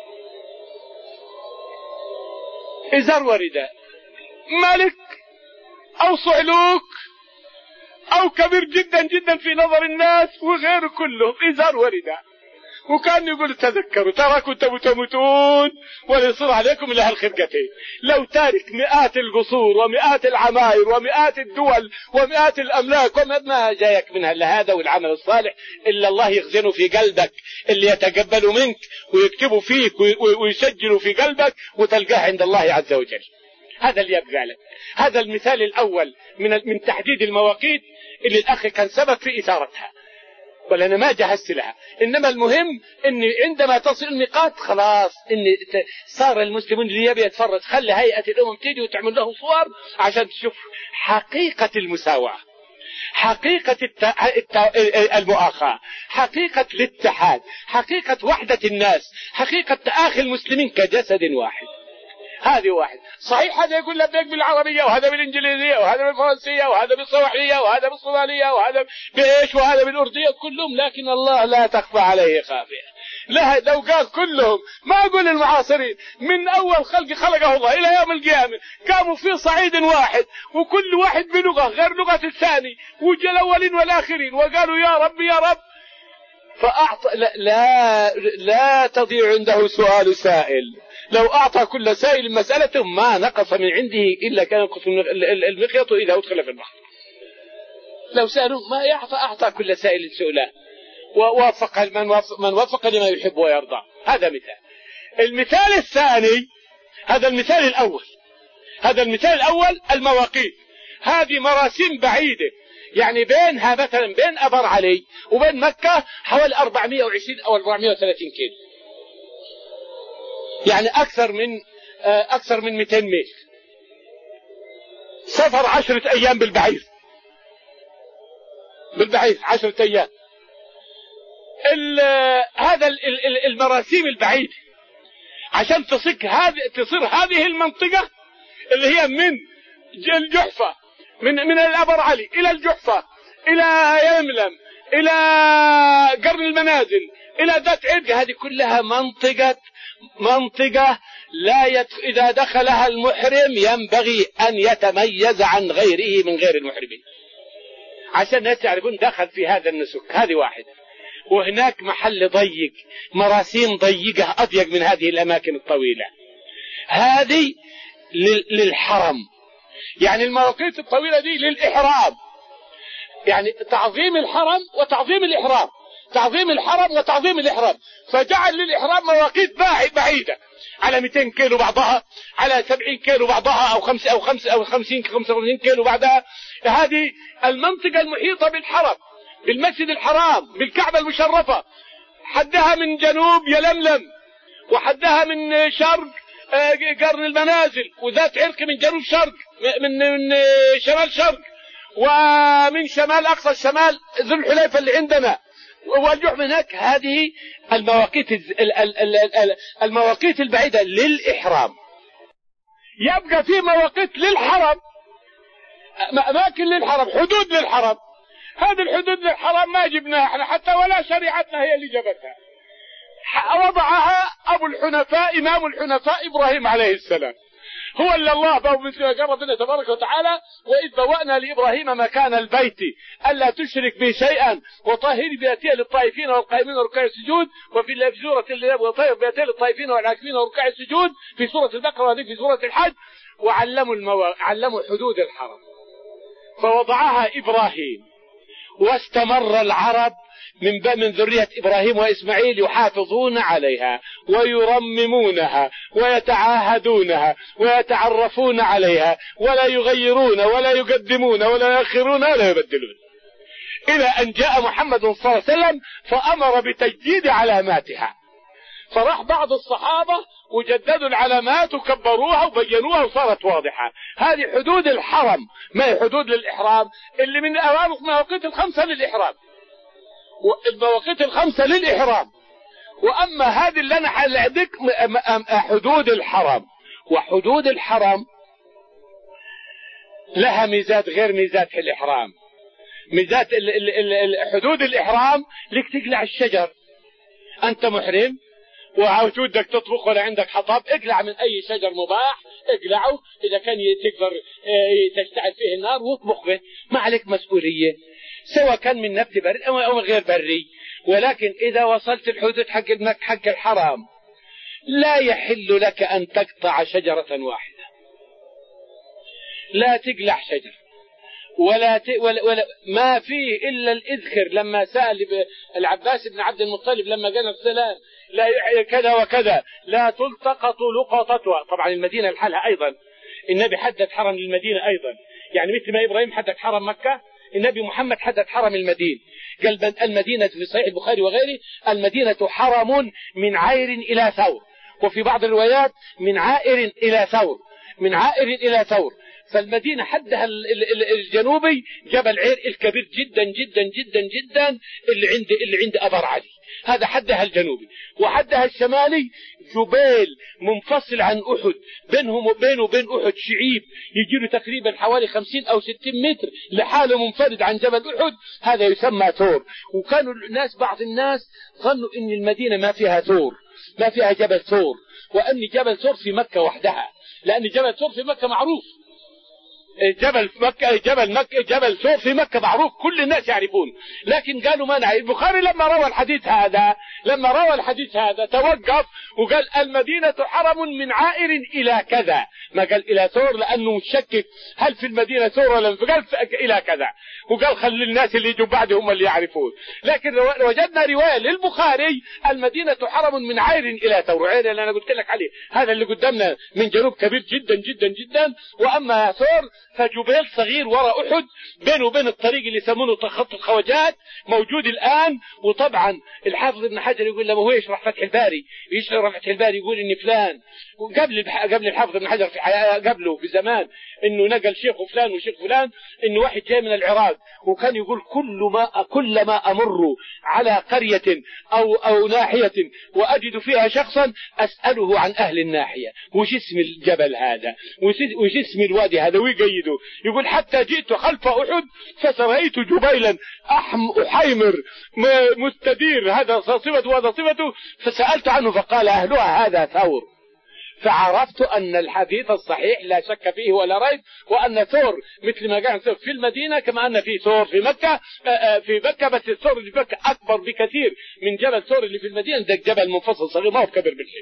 إزار ورداء، ملك أو صعلوك أو كبير جدا جدا في نظر الناس وغيره كله إزار ورداء. وكان يقول تذكروا ترى كنتم تموتون ولا يصير عليكم إلا هالخرقتين. لو تارك مئات القصور ومئات العماير ومئات الدول ومئات الأملاك وما جايك منها إلا هذا والعمل الصالح إلا الله يخزنه في قلبك، اللي يتقبل منك ويكتبه فيك ويسجله في قلبك وتلقاه عند الله عز وجل. هذا اللي يبقى لك. هذا المثال الأول من تحديد المواقيت اللي الأخ كان سبب في إثارتها، ولا أنا ما جهزت لها. إنما المهم إن عندما تصل النقاط خلاص إن صار المسلمون اللي يبي يتفرج خلي هيئة الأمم تيجي وتعمل له صور عشان تشوف حقيقة المساواة، حقيقة المؤاخاة، حقيقة الاتحاد، حقيقة وحدة الناس، حقيقة تآخي المسلمين كجسد واحد. هذه واحد صحيح، هذا يقول لبيك بالعربية وهذا بالإنجليزية وهذا بالفرنسية وهذا بالصوحلية وهذا بالصومالية وهذا بإيش وهذا بالأردية كلهم، لكن الله لا تخفى عليه خافية. لا لو قال كلهم ما أقول المعاصرين من أول خلقه الله إلى يوم القيامة قاموا في صعيد واحد وكل واحد بلغة غير لغة الثاني وجاء الأولين والآخرين وقالوا يا رب يا رب، فأعطى لا تضيع عنده سؤال سائل، لو أعطى كل سائل مسألته ما نقص من عنده إلا كان ينقص المخيط إذا أدخل في البحر. لو سألوا ما يعطى، أعطى كل سائل سؤله، ووافق من وفق لما يحب ويرضى. هذا مثال. المثال الثاني، هذا المثال الأول المواقيت. هذه مراسيم بعيدة، يعني بينها مثلا بين أبر علي وبين مكة حوالي 420 أو 430 كيلو، يعني أكثر من 200 ميل. سفر 10 أيام بالبعير 10 أيام. هذا المراسيم البعيدة عشان تصير هذه المنطقة اللي هي من الجحفة، من الأبر علي إلى الجحفة إلى يملم إلى قرن المنازل إلى ذات عرق، هذه كلها منطقة إذا دخلها المحرم ينبغي أن يتميز عن غيره من غير المحرمين عشان الناس يعرفون دخل في هذا النسك. هذه واحدة. وهناك محل ضيق، مراسيم ضيقة أضيق من هذه الأماكن الطويلة. هذه للحرم، يعني المواقيت الطويلة دي للإحرام، يعني تعظيم الحرم وتعظيم الإحرام، تعظيم الحرم وتعظيم الإحرام. فجعل للإحرام مواقيت بعيدة على 200 كيلو بعضها، على 70 كيلو بعضها، أو 55 كيلو بعدها. هذه المنطقة المحيطة بالحرم، بالمسجد الحرام، بالكعبة المشرفة، حدها من جنوب يلملم، وحدها من شرق قرن المنازل، وذات عرق من جنوب شرق، من شمال شرق، ومن شمال أقصى الشمال ذو الحليفة اللي عندنا، والجحف هناك. هذه المواقيت البعيدة للإحرام. يبقى في مواقيت للحرم، أماكن للحرم، حدود للحرم. هذه الحدود للحرم ما جبناها احنا حتى، ولا شريعتنا هي اللي جبتها، وضعها أبو الحنفاء إمام الحنفاء إبراهيم عليه السلام. هو اللي الله قال ربنا تبارك وتعالى: وإذ بوأنا لإبراهيم مكان البيت ألا تشرك بي شيئا وطهر بيتي للطائفين والقائمين وركع السجود. وفي سورة وطهر بيتي للطائفين والعاكفين وركع السجود في سورة البقرة، وهذه في سورة الحج. علموا حدود الحرم، فوضعها إبراهيم، واستمر العرب من ذرية إبراهيم وإسماعيل يحافظون عليها ويرممونها ويتعاهدونها ويتعرفون عليها، ولا يغيرون ولا يقدمون ولا يؤخرون ولا يبدلون، إلى أن جاء محمد صلى الله عليه وسلم فأمر بتجديد علاماتها. فراح بعض الصحابة وجددوا العلامات وكبروها وبينوها وصارت واضحة. هذه حدود الحرم، ما هي حدود للإحرام اللي من أوامر المواقيت الخمسة للإحرام، والمواقيت الخمسة للإحرام. وأما هذه اللي أنا حلعدك حدود الحرم. وحدود الحرم لها ميزات غير ميزات الإحرام. ميزات حدود الإحرام لك تقلع الشجر، أنت محرم وعاوز ودك تطبخ ولا عندك حطب، اقلع من أي شجر مباح، اقلعه إذا كان تقدر تشتعل فيه النار واطبخ به، ما عليك مسؤولية، سواء كان من نبت بري أو غير بري. ولكن إذا وصلت الحدود حق الحرام لا يحل لك أن تقطع شجرة واحدة، لا تقلع شجر ولا ما فيه إلا الإذخر. لما سأل العباس بن عبد المطلب لما قال السلام لا كذا وكذا لا تلتقط لقطتها. طبعا المدينة لحالها أيضا، النبي حدد حرم للمدينة أيضا، يعني مثل ما إبراهيم حدد حرم مكة، النبي محمد حدد حرم المدينة. قال المدينة في صحيح البخاري وغيره: المدينة حرم من عير إلى ثور، وفي بعض الروايات من عائر إلى ثور، من عائر إلى ثور. فالمدينة حدها الجنوبي جبل عير الكبير جدا جدا جدا جدا اللي عند أبر علي، هذا حدها الجنوبي. وحدها الشمالي جبال منفصل عن أحد، بينهم وبين أحد شعيب يجي له تقريبا حوالي 50 أو 60 متر لحاله منفرد عن جبل أحد، هذا يسمى ثور. وكانوا بعض الناس ظنوا إن المدينة ما فيها ثور، ما فيها جبل ثور، وأن جبل ثور في مكة وحدها، لأن جبل ثور في مكة معروف جبل في مكة، جبل ثور في مكة معروف كل الناس يعرفون، لكن قالوا ما نعرف. البخاري لما روى الحديث هذا توقف وقال المدينة حرم من عائر إلى كذا، ما قال إلى ثور لأنه مشكك هل في المدينة ثور ولا فقال إلى كذا، وقال خلي الناس اللي يجوا بعد هم اللي يعرفون. لكن وجدنا رواية للبخاري المدينة حرم من عائر إلى ثور، عائر اللي أنا قلت لك عليه هذا اللي قدامنا من جنوب كبير جدا جدا جدا، وأما ثور فجبيل صغير وراء أحد بينه وبين الطريق اللي يسمونه خط الخواجات موجود الآن. وطبعا الحافظ ابن حجر يقول لما هو يشرح فتح الباري يقول إن فلان قبل الحافظ ابن حجر في حياة قبله بزمان إنه نقل شيخ فلان وشيخ فلان إنه واحد جاي من العراق وكان يقول كلما أمر على قرية أو ناحية وأجد فيها شخصا أسأله عن أهل الناحية وش اسم الجبل هذا وش اسم الوادي هذا ويقيده. يقول حتى جئت خلف أحد فسرأيت جبيلا أحيمر مستدير، هذا صفته وهذا صفته، فسألت عنه فقال أهلها هذا ثور. فعرفت أن الحديث الصحيح لا شك فيه ولا ريب، وأن ثور مثل ما كان ثور في المدينة كما أن في ثور في مكة، بس الثور اللي في مكة أكبر بكثير من جبل ثور اللي في المدينة، ده جبل منفصل صغير ما هو كبير بالشيء.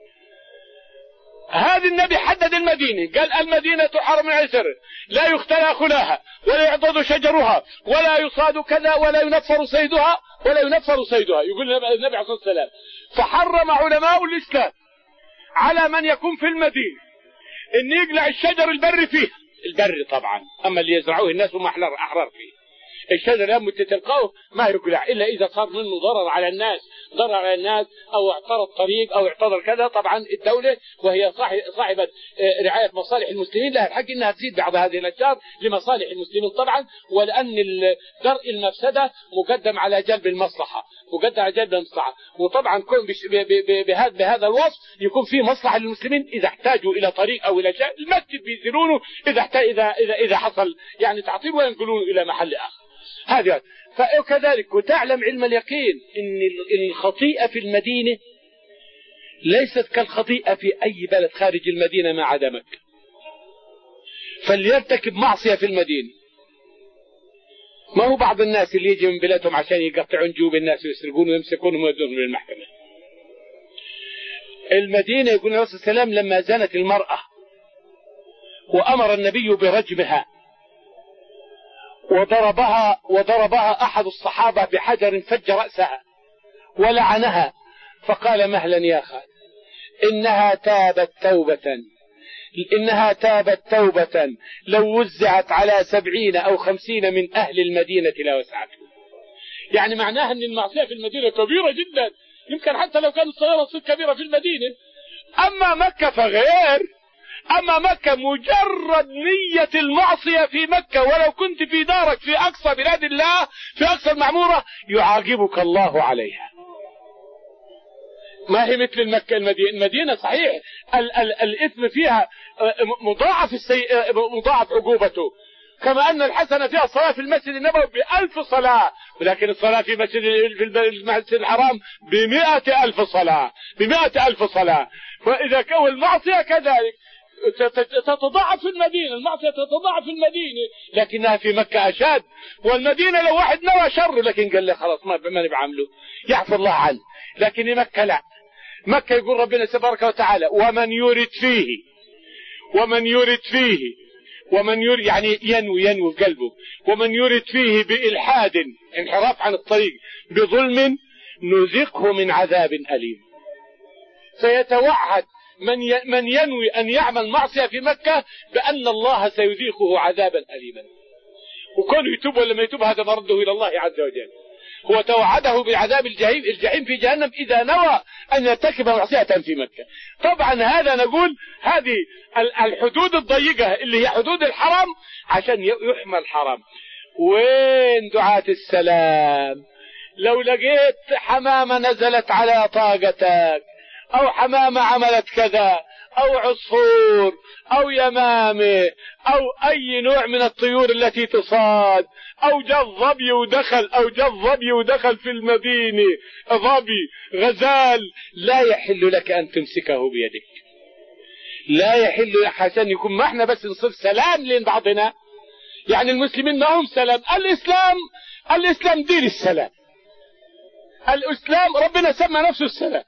هذا النبي حدد المدينة، قال المدينة حرم عسر لا يختلى خلاها ولا يعضد شجرها ولا يصاد كذا ولا ينفر صيدها يقول النبي عليه الصلاة والسلام. فحرم علماء الإسلام على من يكون في المدينة ان يقلع الشجر البر فيه، البر طبعا، اما اللي يزرعوه الناس هم احرار فيه. الشجر لما تلقاه ما يقلع الا اذا صار منه ضرر على الناس او اعترض طريق او اعترض كذا. طبعا الدولة وهي صاحبة رعاية مصالح المسلمين لها الحق انها تزيد بعض هذه الاشجار لمصالح المسلمين طبعا، ولان درء المفسدة مقدم على جلب المصلحة، وطبعا بهذا الوصف يكون في مصلحة للمسلمين اذا احتاجوا الى طريق او الى شيء، المسجد بيزيلونه اذا حصل يعني تعطيل وينقلونه الى محل اخر. هذا فكذلك. وتعلم علم اليقين ان الخطيئة في المدينة ليست كالخطيئة في اي بلد خارج المدينة ما عدا مكة. فليرتكب معصية في المدينة، ما هو بعض الناس اللي يجي من بلادهم عشان يقطعون جيوب الناس ويسرقون ويمسكونهم ويودونهم للمحكمة. المدينة يقول الرسول صلى الله عليه وسلم لما زنت المرأة وأمر النبي برجمها وضربها أحد الصحابة بحجر فج رأسها ولعنها، فقال مهلا يا خالد إنها تابت توبة لو وزعت على 70 أو 50 من أهل المدينة لا وسعتهم. يعني معناها أن المعصية في المدينة كبيرة جدا، يمكن حتى لو كانت الصغيرة تصير كبيرة في المدينة. أما مكة فغير، أما مكة مجرد نية المعصية في مكة ولو كنت في دارك في أقصى بلاد الله في أقصى المعمورة يعاقبك الله عليها. ما هي مثل المكة المدينة صحيح الإثم فيها مضاعف عقوبته، كما أن الحسنة فيها الصلاة في المسجد النبوي ب1000 صلاة، ولكن الصلاة في المسجد الحرام ب100,000 صلاة. فإذا كان المعصية كذلك تتضاعف في المدينة، المعصية تتضاعف في المدينة، لكنها في مكة أشد. والمدينة لو واحد نوى شر لكن قال له خلاص ما نبعمله يعفو الله عنه، لكن مكة لا. مكة يقول ربنا تبارك وتعالى ومن يرد فيه يعني ينوي في قلبه، ومن يرد فيه بإلحاد انحراف عن الطريق بظلم نذقه من عذاب أليم. سيتوعد من ينوي أن يعمل معصية في مكة بأن الله سيذيقه عذابا أليما، وكونه يتوب ولا ما يتوب هذا مرده إلى الله عز وجل. هو توعده بعذاب الجحيم في جهنم إذا نوى أن يرتكب معصية في مكة. طبعا هذا نقول هذه الحدود الضيقة اللي هي حدود الحرم عشان يحمى الحرم. وين دعاة السلام؟ لو لقيت حمامة نزلت على طاقتك أو حمامة عملت كذا أو عصفور أو يمامة أو أي نوع من الطيور التي تصاد أو جاء ظبي ودخل في المدينة، ظبي غزال، لا يحل لك أن تمسكه بيدك، لا يحل حسن يكون ما احنا بس نصير سلام لين بعضنا، يعني المسلمين ما هم سلام. الإسلام دين السلام. الإسلام ربنا سمى نفسه السلام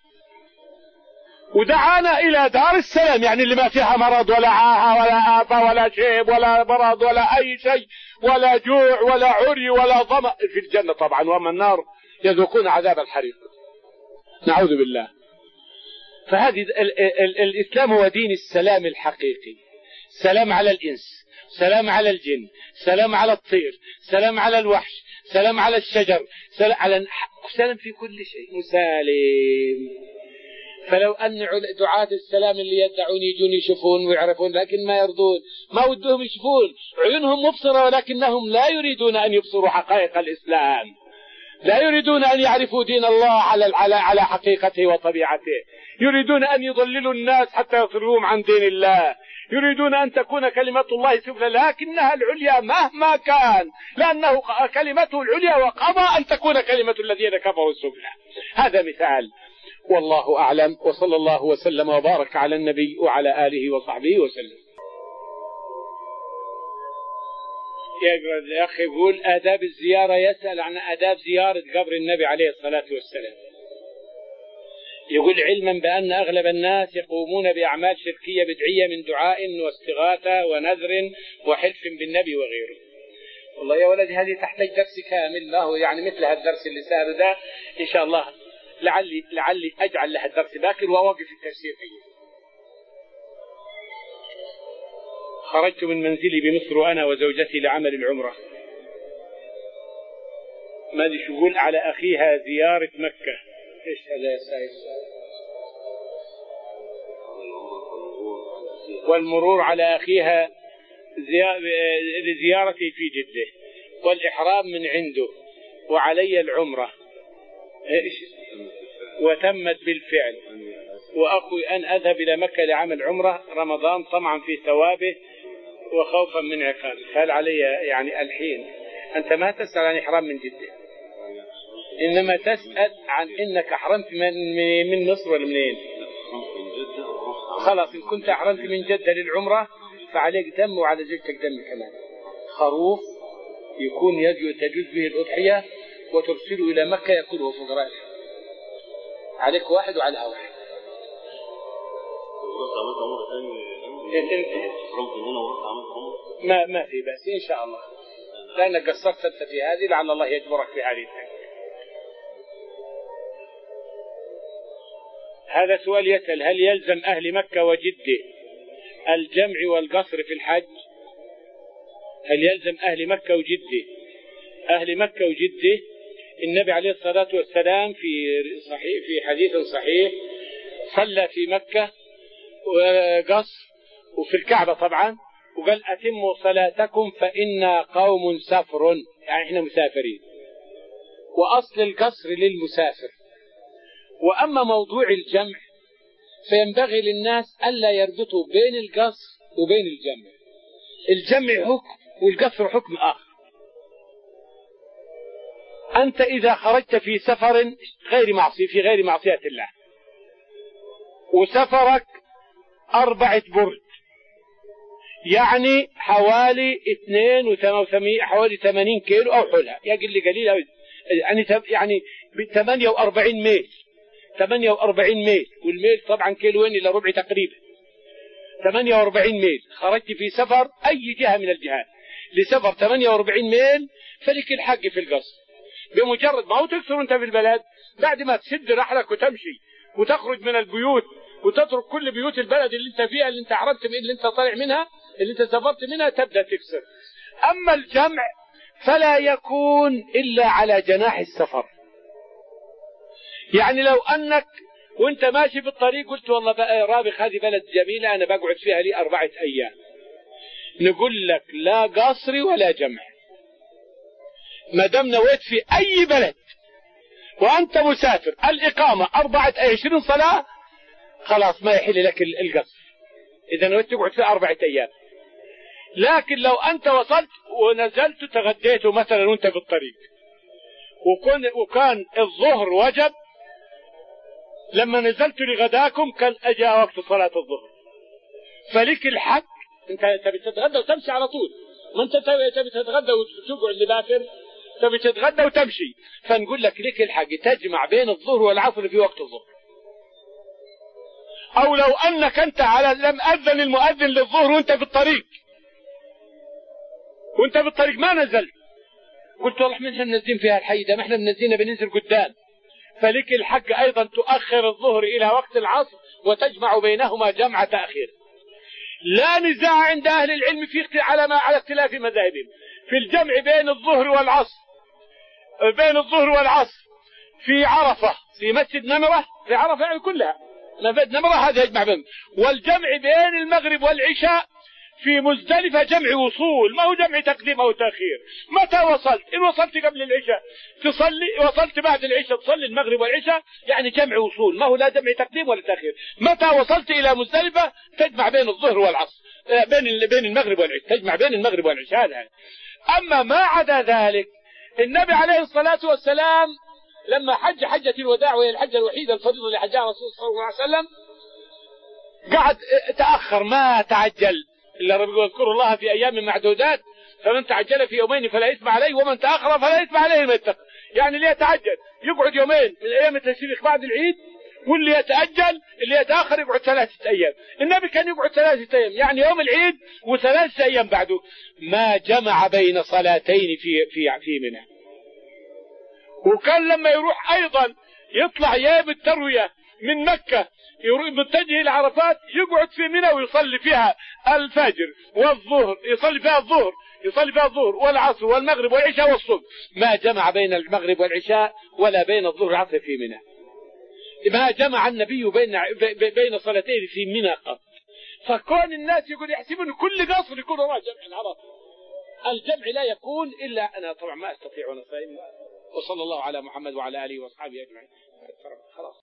ودعانا إلى دار السلام، يعني اللي ما فيها مرض ولا عاهة ولا آفة ولا شيب ولا مرض ولا أي شيء ولا جوع ولا عري ولا ظمأ في الجنة طبعا، وما النار يذوقون عذاب الحريق، نعوذ بالله. فهذه الإسلام هو دين السلام الحقيقي، سلام على الإنس، سلام على الجن، سلام على الطير، سلام على الوحش، سلام على الشجر، سلام في كل شيء، مسالم. فلو أن دعاة السلام اللي يدعون يجون يشوفون ويعرفون لكن ما يرضون، ما ودهم يشوفون، عيونهم مبصرة ولكنهم لا يريدون أن يبصروا حقائق الإسلام، لا يريدون أن يعرفوا دين الله على حقيقته وطبيعته، يريدون أن يضللوا الناس حتى يصرفوهم عن دين الله، يريدون أن تكون كلمة الله سفلى لكنها العليا مهما كان، لأنه كلمته العليا وقضى أن تكون كلمة الذين كفروا السفلى. هذا مثال، والله أعلم، وصلى الله وسلم وبارك على النبي وعلى آله وصحبه وسلم. يقرأ الأخ يقول آداب الزيارة، يسأل عن آداب زيارة قبر النبي عليه الصلاة والسلام. يقول علما بأن أغلب الناس يقومون بأعمال شركية بدعية من دعاء واستغاثة ونذر وحلف بالنبي وغيره. والله يا ولدي هذه تحتاج درس كامل له، يعني مثل هالدرس اللي سأله ده إن شاء الله لعلي أجعل له الدرس باكر وأوقف التفسير فيه. خرجت من منزلي بمصر وأنا وزوجتي لعمل العمرة. ما أدري شو يقول على أخيها زيارة مكة. إيش هذا يا سايس؟ والمرور على أخيها لزيارتي في جدة والإحرام من عنده وعلي العمرة وتمت بالفعل، وأخوي أن أذهب إلى مكة لعمل عمرة رمضان طمعا في ثوابه وخوفا من عقابه. هل علي يعني الحين أنت ما تسأل عن إحرام من جدة، إنما تسأل عن إنك أحرمت من مصر ولا منين؟ خلاص إن كنت أحرمت من جدة للعمرة فعليك دم وعلى زوجتك دم كمان. خروف يكون تجوز به الأضحية وترسله إلى مكة يأكله فقراء، عليك واحد وعليها واحد. ما في بأس إن شاء الله، لأنك قصرت أنت في هذه لعل الله يجبرك في هذه الثانية. هذا سؤال يسأل هل يلزم أهل مكة وجدة الجمع والقصر في الحج؟ هل يلزم أهل مكة وجدة؟ أهل مكة وجدة النبي عليه الصلاة والسلام في حديث صحيح صلى في مكة وقصر وفي الكعبة طبعا، وقال أتموا صلاتكم فإنا قوم سفر، يعني إحنا مسافرين، وأصل القصر للمسافر. وأما موضوع الجمع فينبغي للناس ألا يربطوا بين القصر وبين الجمع. الجمع حكم والقصر حكم آخر. أنت إذا خرجت في سفر في غير معصية الله وسفرك 4 برد، يعني حوالي 80 كيلو أو حولها، يقل قليل يعني 48 ميل، 48 ميل، والميل طبعا كيلوين إلى ربع تقريبا، 48 ميل. خرجت في سفر أي جهة من الجهات لسفر 48 ميل فلك الحق في القصر. بمجرد ما هو تكسر أنت في البلد، بعد ما تسد رحلك وتمشي وتخرج من البيوت وتترك كل بيوت البلد اللي انت فيها، اللي انت عرفت اللي انت طالع منها، اللي انت سافرت منها، تبدأ تكسر. أما الجمع فلا يكون إلا على جناح السفر. يعني لو أنك وانت ماشي في الطريق قلت والله بقى رابخ هذه بلد جميلة أنا بقعد فيها لي 4 أيام، نقول لك لا قصر ولا جمع. ما دام نويت في أي بلد وأنت مسافر الإقامة 24 صلاة خلاص ما يحل لك القصر إذا نويت تقعد في 4 أيام. لكن لو أنت وصلت ونزلت تغديت مثلا وانت في الطريق وكان الظهر وجب، لما نزلت لغداكم كان أجاء وقت صلاة الظهر فلك الحق. انت تبي تتغدى وتمشي على طول، ما انت تبي تتغدى وتقعد لباكر، تبي تتغدى وتمشي. فنقول لك لك الحق تجمع بين الظهر والعصر في وقت الظهر. او لو انك انت لم اذن المؤذن للظهر وانت في الطريق، ما نزلت، قلت والله احنا منزلين فيها الحي ده، ما احنا منزلين بننزل قدام، فلك الحق ايضا تؤخر الظهر الى وقت العصر وتجمع بينهما جمع تأخير. لا نزاع عند اهل العلم على اختلاف مذاهبهم في الجمع بين الظهر والعصر في عرفة، في مسجد نمرة، في عرفة يعني كلها مسجد نمرة هذا يجمع بينهم، والجمع بين المغرب والعشاء في مزدلفة جمع وصول، ما هو جمع تقديم أو تأخير. متى وصلت؟ إن وصلت قبل العشاء تصلي، وصلت بعد العشاء تصلي المغرب والعشاء، يعني جمع وصول، ما هو لا جمع تقديم ولا تأخير. متى وصلت إلى مزدلفة تجمع بين الظهر والعصر، بين المغرب والعشاء، تجمع بين المغرب والعشاء هذا. أما ما عدا ذلك، النبي عليه الصلاة والسلام لما حج حجة الوداع، وهي الحجة الوحيدة الفريضة اللي حجها الرسول صلى الله عليه وسلم، قعد تأخر ما تعجل، إلا رب يذكر الله في أيام معدودات، فمن تعجل في يومين فلا إثم عليه ومن تأخر فلا إثم عليه ما يتقى. يعني اللي يتعجل يقعد يومين من أيام التشريق بعد العيد، واللي يتأجل اللي يتأخر يقعد 3 أيام. النبي كان يقعد 3 أيام، يعني يوم العيد و3 أيام بعده، ما جمع بين صلاتين في منى. وكان لما يروح أيضا يطلع أيام التروية من مكة متجه إلى عرفات، يقعد في منى ويصلي فيها الفجر والظهر، يصلي فيها الظهر والعصر والمغرب والعشاء والصبح، ما جمع بين المغرب والعشاء ولا بين الظهر والعصر في منى. ما جمع النبي بين صلاتين في منى قط. فكون الناس يقول يحسبون كل قصر يكون وراء جمع العرفة، الجمع لا يكون إلا أنا طبعا ما أستطيع وأنا صائم. وصلى الله على محمد وعلى آله وأصحابه أجمعين. خلاص.